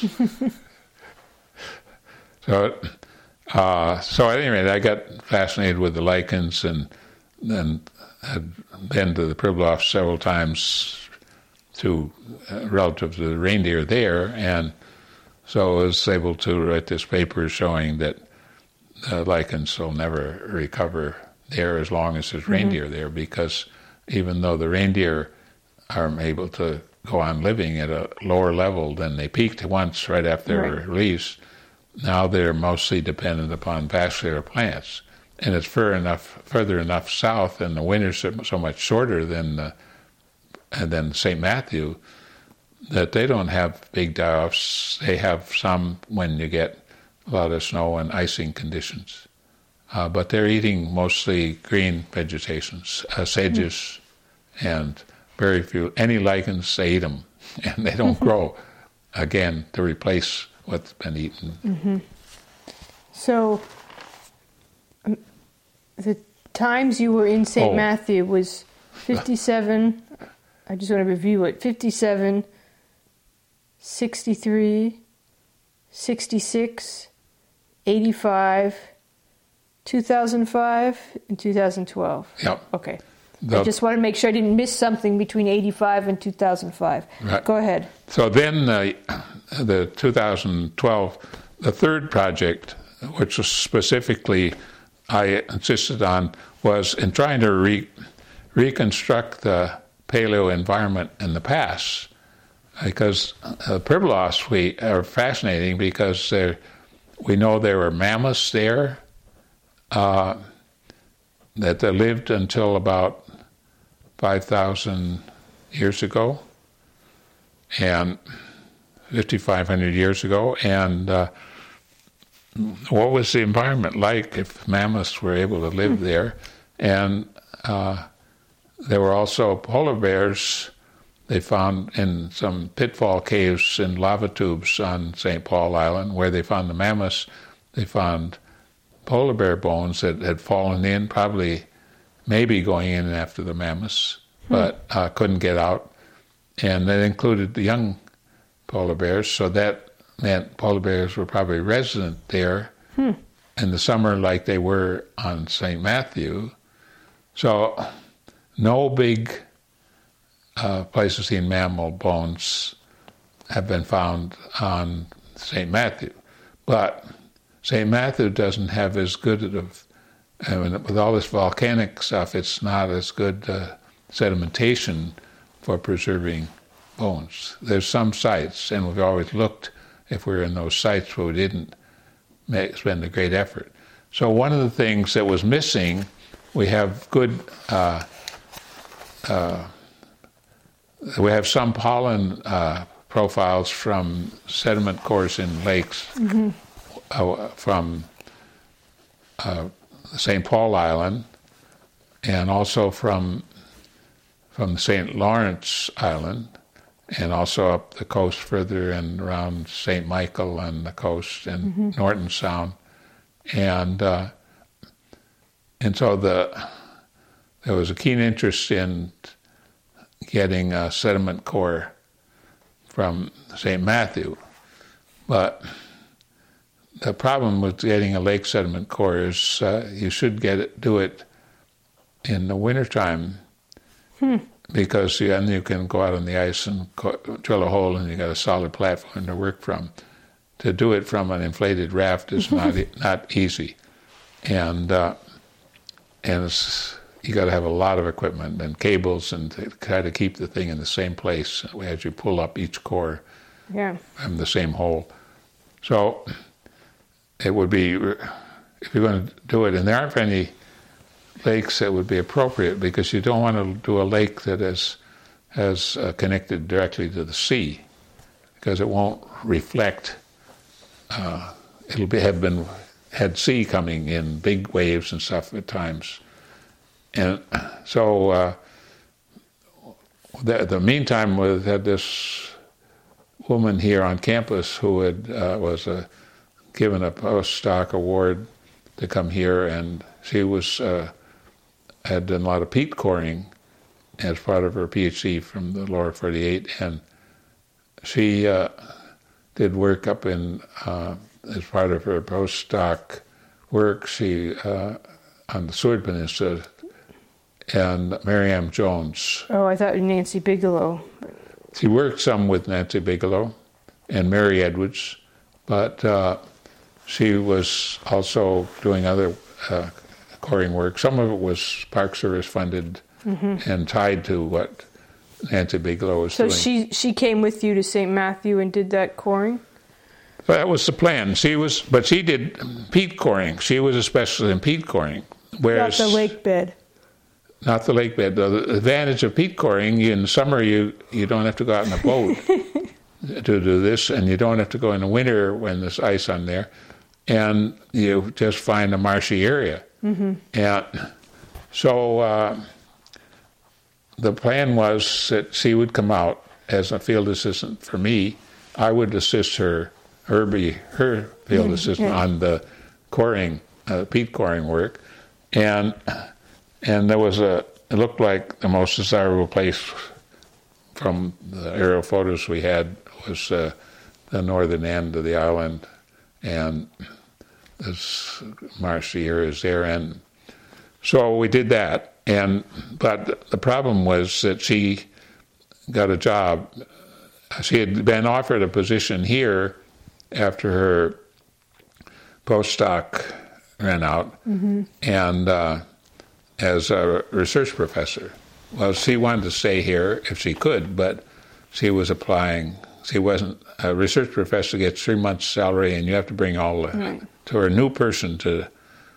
S2: So at any rate, I got fascinated with the lichens, and then had been to the Pribilofs several times relative to the reindeer there, and so I was able to write this paper showing that lichens will never recover there as long as there's reindeer there, because even though the reindeer are able to go on living at a lower level than they peaked once right after they were released, now they're mostly dependent upon vascular plants. And it's further enough south, and the winters are so much shorter than St. Matthew, that they don't have big die-offs. They have some when you get a lot of snow and icing conditions. But they're eating mostly green vegetations, sages, and very few. Any lichens, they eat them, and they don't grow, again, to replace what's been eaten.
S1: So the times you were in St. Matthew was 57, I just want to review it, 57, 63, 66, 85, 2005, and 2012.
S2: Yep.
S1: Okay. I just want to make sure I didn't miss something between 85 and 2005.
S2: Right.
S1: Go ahead.
S2: So then the 2012, the third project, which was specifically I insisted on, was in trying to reconstruct the paleo environment in the past. Because Pribilofs are fascinating because we know there were mammoths there that lived until about 5,000 years ago, and 5,500 years ago, and what was the environment like if mammoths were able to live there? And there were also polar bears they found in some pitfall caves in lava tubes on St. Paul Island, where they found the mammoths. They found polar bear bones that had fallen in, probably maybe going in after the mammoths, but couldn't get out. And that included the young polar bears, so that meant polar bears were probably resident there in the summer like they were on St. Matthew. So no big Pleistocene mammal bones have been found on St. Matthew. But St. Matthew doesn't have as good of, with all this volcanic stuff, it's not as good sedimentation for preserving bones. There's some sites, and we've always looked if we're in those sites where we didn't spend a great effort. So one of the things that was missing, we have good, we have some pollen profiles from sediment cores in lakes from St. Paul Island, and also from St. Lawrence Island, and also up the coast further and around St. Michael and the coast and Norton Sound. And so there was a keen interest in getting a sediment core from St. Matthew. But the problem with getting a lake sediment core is you should do it in the wintertime, because then you can go out on the ice and drill a hole and you got a solid platform to work from. To do it from an inflated raft is not easy, and you got to have a lot of equipment and cables and to try to keep the thing in the same place as you pull up each core from the same hole. So it would be, if you're going to do it, and there aren't any lakes that would be appropriate, because you don't want to do a lake that has connected directly to the sea, because it won't reflect. It'll had sea coming in, big waves and stuff at times. And so the meantime, we had this woman here on campus who was given a postdoc award to come here, and she had done a lot of peat coring as part of her PhD from the lower 48, and she did work up in as part of her postdoc work. She on the Seward Peninsula, and Miriam Jones.
S1: Oh, I thought Nancy Bigelow.
S2: She worked some with Nancy Bigelow and Mary Edwards, but she was also doing other coring work. Some of it was Park Service funded and tied to what Nancy Bigelow was doing.
S1: So she came with you to St. Matthew and did that coring?
S2: That was the plan. But she did peat coring. She was a specialist in peat coring. Whereas,
S1: not the lake bed.
S2: Not the lake bed. The advantage of peat coring, in the summer you don't have to go out in a boat to do this, and you don't have to go in the winter when there's ice on there, and you just find a marshy area. And so the plan was that she would come out as a field assistant for me. I would assist her field assistant on the coring, peat coring work, and there was it looked like the most desirable place from the aerial photos we had was the northern end of the island, and this marshy areas there, and so we did that. But the problem was that she got a job. She had been offered a position here after her postdoc ran out, and as a research professor. Well, she wanted to stay here if she could, but she was applying. She wasn't a research professor, gets 3 months' salary, and you have to bring all to a new person to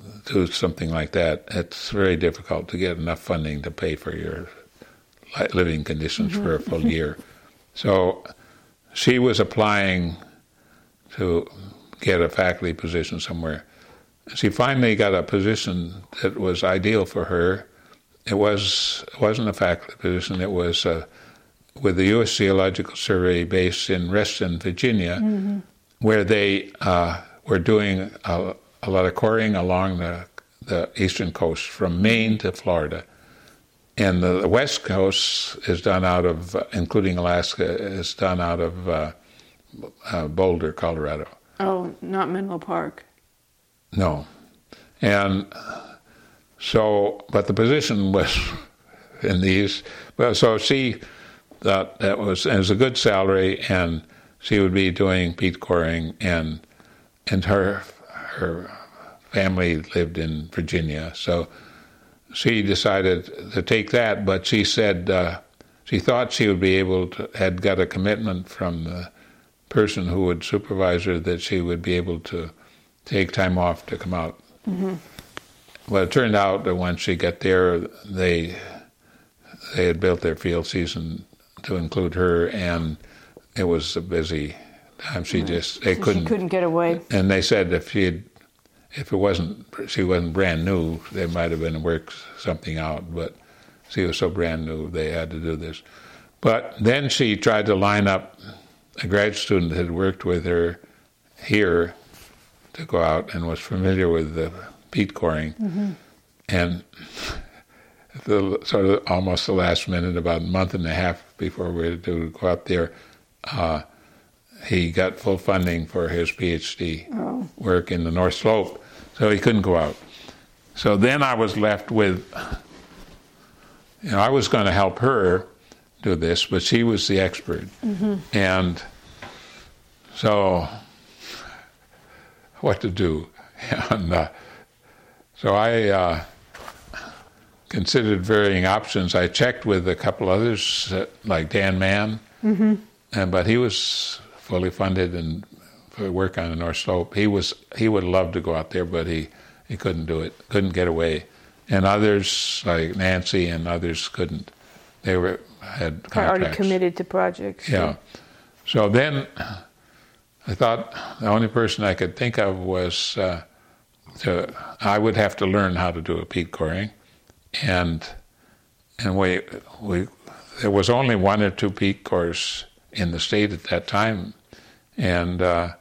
S2: do something like that, it's very difficult to get enough funding to pay for your living conditions for a full year. So she was applying to get a faculty position somewhere. She finally got a position that was ideal for her. It wasn't a faculty position. It was with the U.S. Geological Survey based in Reston, Virginia, where they were doing a lot of quarrying along the eastern coast from Maine to Florida. And the west coast is done out of, including Alaska, is done out of Boulder, Colorado.
S1: Oh, not Menlo Park.
S2: No. And so, but the position was in the east. Well, so she thought it was a good salary, and she would be doing peat quarrying, and her family lived in Virginia, so she decided to take that. But she said she thought she would be able to, had got a commitment from the person who would supervise her that she would be able to take time off to come out. Well, it turned out that once she got there, they had built their field season to include her, and it was a busy time. She couldn't
S1: get away.
S2: And they said if she wasn't brand new, they might have been worked something out. But she was so brand new, they had to do this. But then she tried to line up a grad student that had worked with her here to go out and was familiar with the peat quarrying, and sort of almost the last minute, about a month and a half before we were to go out there, he got full funding for his PhD work in the North Slope, so he couldn't go out. So then I was left with, I was going to help her do this, but she was the expert. And so what to do? And so I considered varying options. I checked with a couple others, like Dan Mann, but he was fully funded and for work on the North Slope. He would love to go out there, but he couldn't do it, couldn't get away. And others, like Nancy and others, couldn't. They had contracts.
S1: Already committed to projects.
S2: Yeah. So then I thought the only person I could think of was I would have to learn how to do a peat quarrying, and we there was only one or two peat cores in the state at that time, and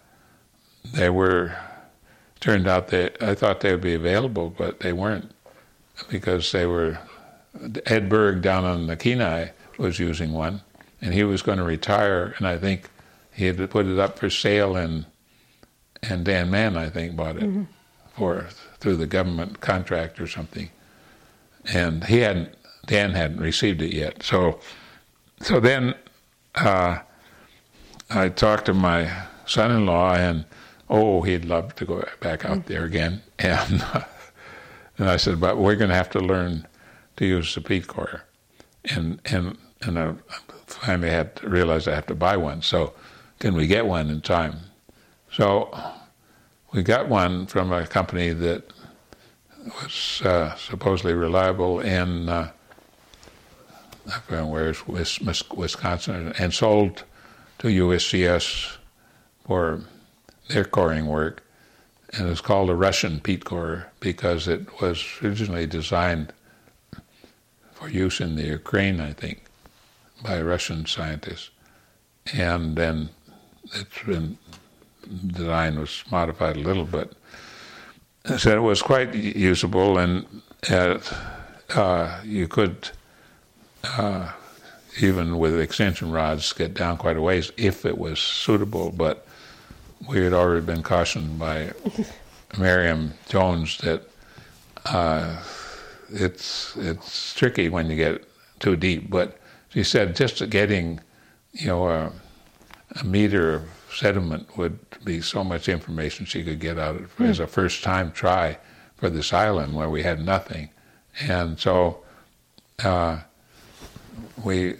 S2: turned out that I thought they would be available, but they weren't, because they were. Ed Berg down on the Kenai was using one, and he was going to retire, and I think he had put it up for sale, and Dan Mann, I think, bought it through the government contract or something, and Dan hadn't received it yet. So then I talked to my son-in-law, and he'd love to go back out there again, and I said, but we're going to have to learn to use the peat quarrier, and I finally had to realize I have to buy one. So, can we get one in time? So, we got one from a company that was supposedly reliable in where's Wisconsin, and sold to USGS for their coring work, and it's called a Russian peat corer because it was originally designed for use in the Ukraine, I think, by Russian scientists. And then design was modified a little bit. So it was quite usable, and you could, even with extension rods, get down quite a ways if it was suitable, but we had already been cautioned by Miriam Jones that it's tricky when you get too deep, but she said just getting, a meter of sediment would be so much information she could get out of it as a first-time try for this island where we had nothing. And so we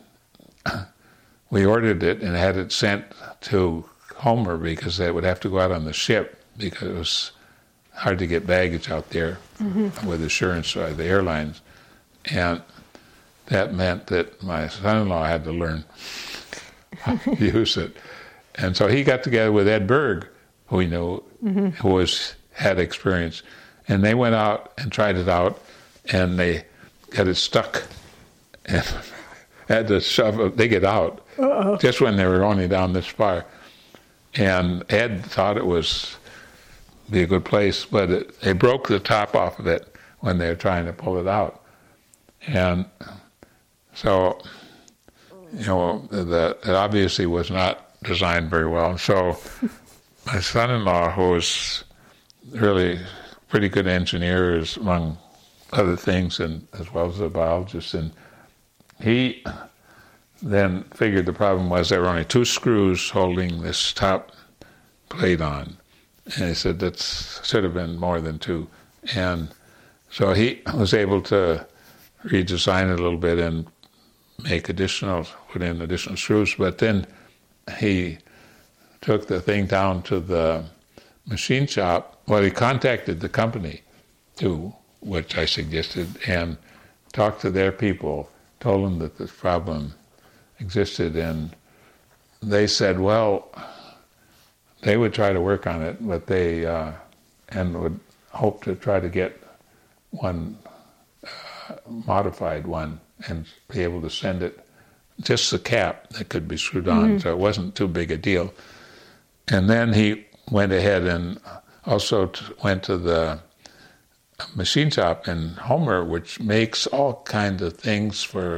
S2: ordered it and had it sent to Homer because they would have to go out on the ship because it was hard to get baggage out there with assurance by the airlines. And that meant that my son-in-law had to learn how to use it. And so he got together with Ed Berg, who we knew, who had experience. And they went out and tried it out, and they got it stuck and had to shove it, dig it out just when they were only down this far. And Ed thought it was be a good place, but they broke the top off of it when they were trying to pull it out. And so, it obviously was not designed very well. So my son-in-law, who was really pretty good engineer, among other things, and as well as a biologist, and he then figured the problem was there were only 2 screws holding this top plate on. And he said that should have been more than 2. And so he was able to redesign it a little bit and put in additional screws. But then he took the thing down to the machine shop. Well, he contacted the company too, which I suggested, and talked to their people, told them that this problem existed, and they said, well, they would try to work on it, but they and would hope to try to get one modified one and be able to send it, just the cap that could be screwed on, so it wasn't too big a deal. And then he went ahead and also went to the machine shop in Homer, which makes all kinds of things for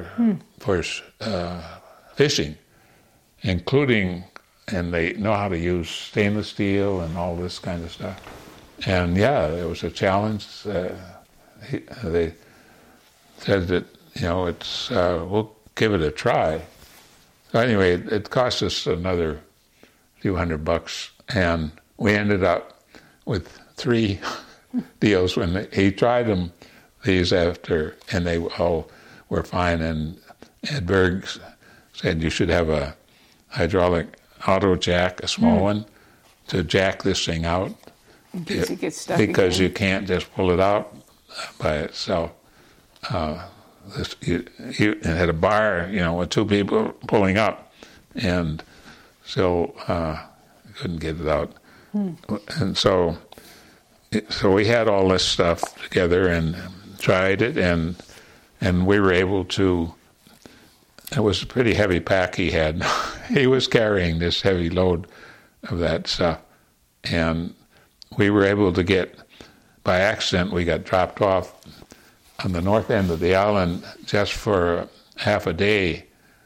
S2: fishing, including, and they know how to use stainless steel and all this kind of stuff. And yeah, it was a challenge. They said that, it's we'll give it a try. So anyway, it cost us another few $100, and we ended up with 3 deals when he tried these after, and they all were fine. And Ed Berg said you should have a hydraulic auto jack, a small one, to jack this thing out.
S1: In case it gets stuck
S2: because
S1: again.
S2: You can't just pull it out by itself. It had a bar, with 2 people pulling up, and still couldn't get it out. And so we had all this stuff together and tried it, and we were able to. It was a pretty heavy pack he had. He was carrying this heavy load of that stuff, and we were able to get, by accident, we got dropped off on the north end of the island just for half a day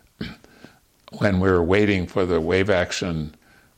S2: when we were waiting for the wave action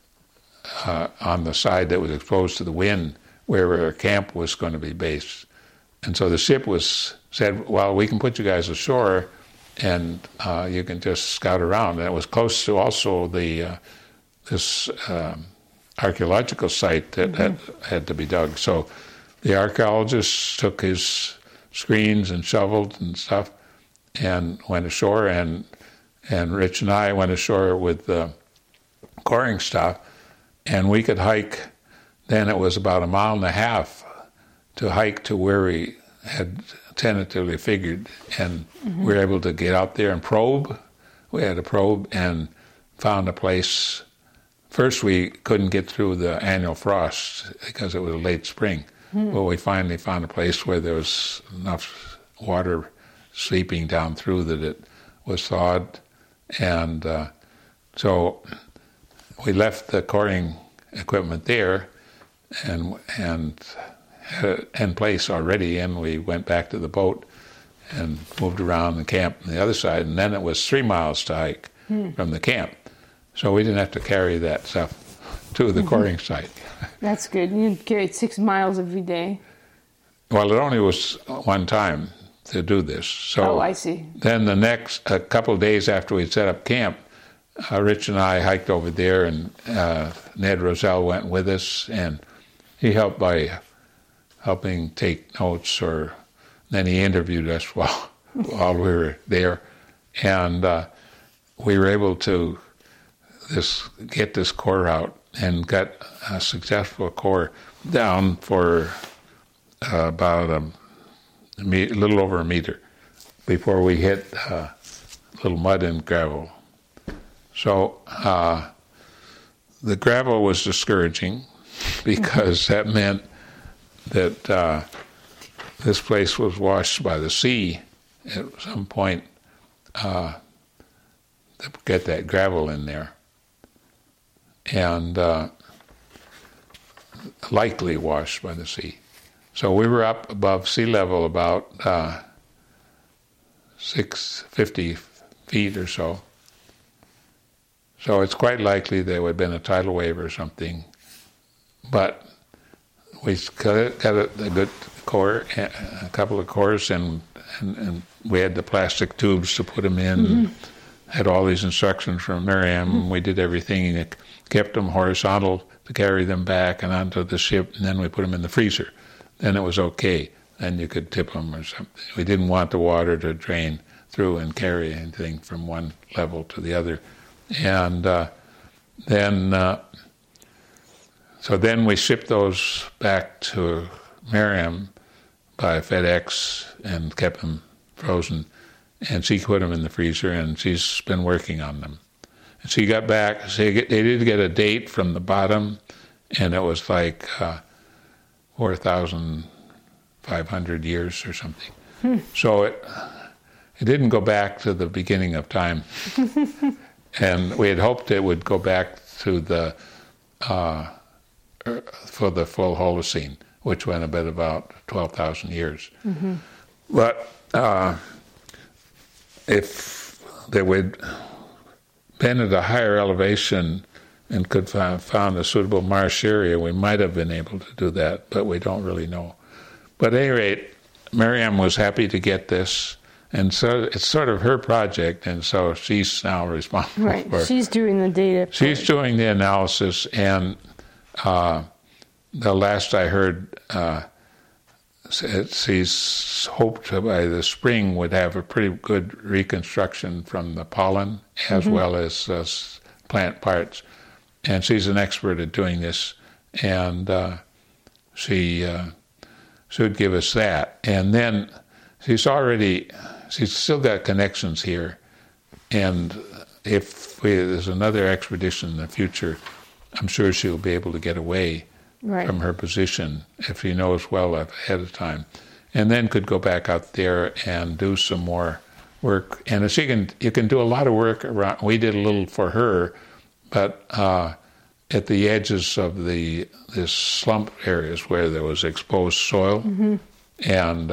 S2: on the side that was exposed to the wind, where our camp was going to be based. And so the ship said, well, we can put you guys ashore, and you can just scout around. And it was close to also this archaeological site that had to be dug. So the archaeologist took his screens and shovels and stuff and went ashore, and Rich and I went ashore with the coring stuff, and we could hike. Then it was about 1.5 miles to hike to where we had tentatively figured, and we were able to get out there and probe. We had a probe and found a place. First, we couldn't get through the annual frost because it was late spring. Well, we finally found a place where there was enough water seeping down through that it was thawed, and so we left the coring equipment there and had it in place already, and we went back to the boat and moved around the camp on the other side, and then it was 3 miles to hike from the camp. So we didn't have to carry that stuff to the coring site.
S1: That's good. You carried 6 miles every day.
S2: Well, it only was one time to do this. So
S1: I see.
S2: Then a couple of days after we'd set up camp, Rich and I hiked over there, and Ned Roselle went with us, and he helped by helping take notes, then he interviewed us while we were there, and we were able to get this core out and got a successful core down for about a little over a meter before we hit little mud and gravel. So the gravel was discouraging because that meant that this place was washed by the sea at some point to get that gravel in there. And likely washed by the sea. So we were up above sea level about 650 feet or so. So it's quite likely there would have been a tidal wave or something. But we got a good core, a couple of cores, and we had the plastic tubes to put them in. Mm-hmm. Had all these instructions from Miriam. Mm-hmm. We did everything and kept them horizontal to carry them back and onto the ship, and then we put them in the freezer. Then it was okay. Then you could tip them or something. We didn't want the water to drain through and carry anything from one level to the other. And so then we shipped those back to Miriam by FedEx and kept them frozen. And she put them in the freezer, and she's been working on them. And she got back. They did get a date from the bottom, and it was like 4,500 years or something. So it didn't go back to the beginning of time. And we had hoped it would go back to the for the full Holocene, which went about 12,000 years. Mm-hmm. But if they would been at a higher elevation and could found a suitable marsh area, we might have been able to do that, but we don't really know. But at any rate, Miriam was happy to get this, and so it's sort of her project, and so she's now responsible
S1: right.
S2: for it.
S1: She's doing the data part.
S2: She's doing the analysis, and the last I heard, she's hoped by the spring would have a pretty good reconstruction from the pollen as well as plant parts. And she's an expert at doing this, and she would give us that. And then she's still got connections here, and if there's another expedition in the future, I'm sure she'll be able to get away from her position if she knows well ahead of time, and then could go back out there and do some more work. And you can do a lot of work around. We did a little for her, but at the edges of this slump areas where there was exposed soil, and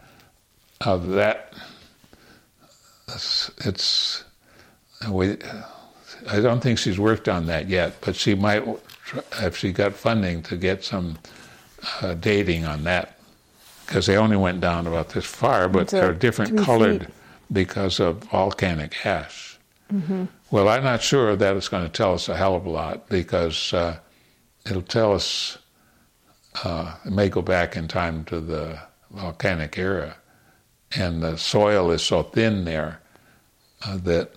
S2: I don't think she's worked on that yet, but she might, if she got funding, to get some dating on that, because they only went down about this far, but they're different colored because of volcanic ash. Mm-hmm. Well, I'm not sure that it's going to tell us a hell of a lot, because it'll tell us, it may go back in time to the volcanic era, and the soil is so thin there that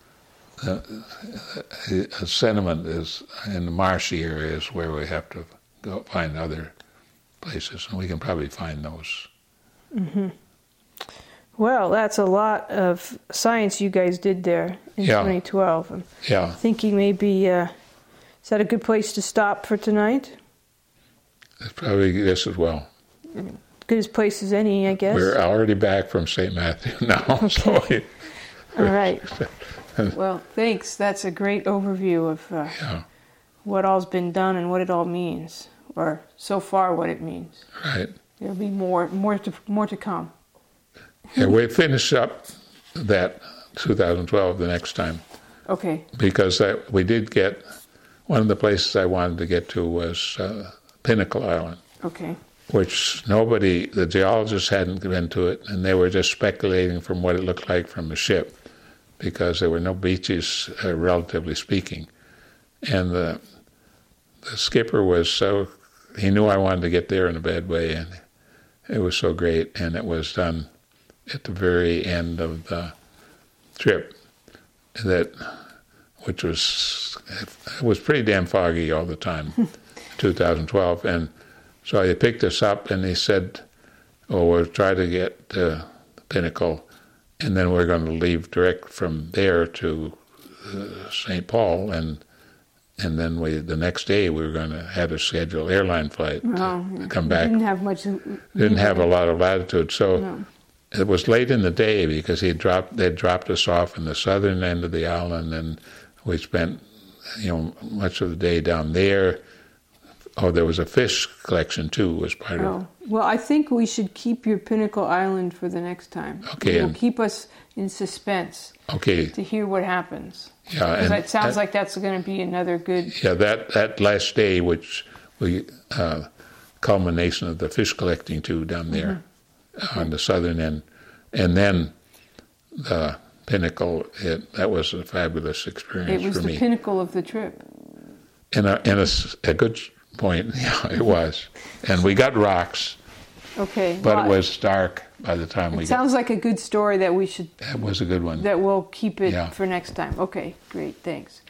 S2: the sediment is in the marshy areas where we have to go find other places, and we can probably find those.
S1: Mm-hmm. Well, that's a lot of science you guys did there in 2012. I'm thinking maybe, is that a good place to stop for tonight?
S2: It's probably this as well.
S1: Good as place as any, I guess.
S2: We're already back from St. Matthew now.
S1: Okay.
S2: So
S1: all right. Well, thanks. That's a great overview of what all's been done and what it all means, or so far what it means.
S2: Right.
S1: There'll be more to come.
S2: Yeah, we finish up that 2012 the next time.
S1: Okay.
S2: Because we did get, one of the places I wanted to get to was Pinnacle Island.
S1: Okay.
S2: Which the geologists hadn't been to it, and they were just speculating from what it looked like from the ship, because there were no beaches, relatively speaking. And the skipper he knew I wanted to get there in a bad way, and it was so great, and it was done at the very end of the trip that which was pretty damn foggy all the time, 2012. And so he picked us up and he said, "Oh, we'll try to get to the Pinnacle, and then we're going to leave direct from there to St. Paul, and then the next day we were going to have a scheduled airline flight to come back."
S1: Didn't have much.
S2: Didn't have a lot of latitude, so it was late in the day because they'd dropped us off in the southern end of the island, and we spent much of the day down there. Oh, there was a fish collection too. Was part of.
S1: Well, I think we should keep your Pinnacle Island for the next time.
S2: Okay,
S1: it will keep us in suspense.
S2: Okay.
S1: To hear what happens.
S2: Yeah,
S1: because it sounds like that's going to be another good.
S2: Yeah, that last day, which we culmination of the fish collecting too down there on the southern end, and then the Pinnacle. That was a fabulous experience for me.
S1: It was the pinnacle of the trip.
S2: In a good point, yeah, it was. And we got rocks.
S1: Okay.
S2: But it was dark by the time we got.
S1: It sounds like a good story that we should.
S2: That was a good one.
S1: That we'll keep it for next time. Okay, great, thanks.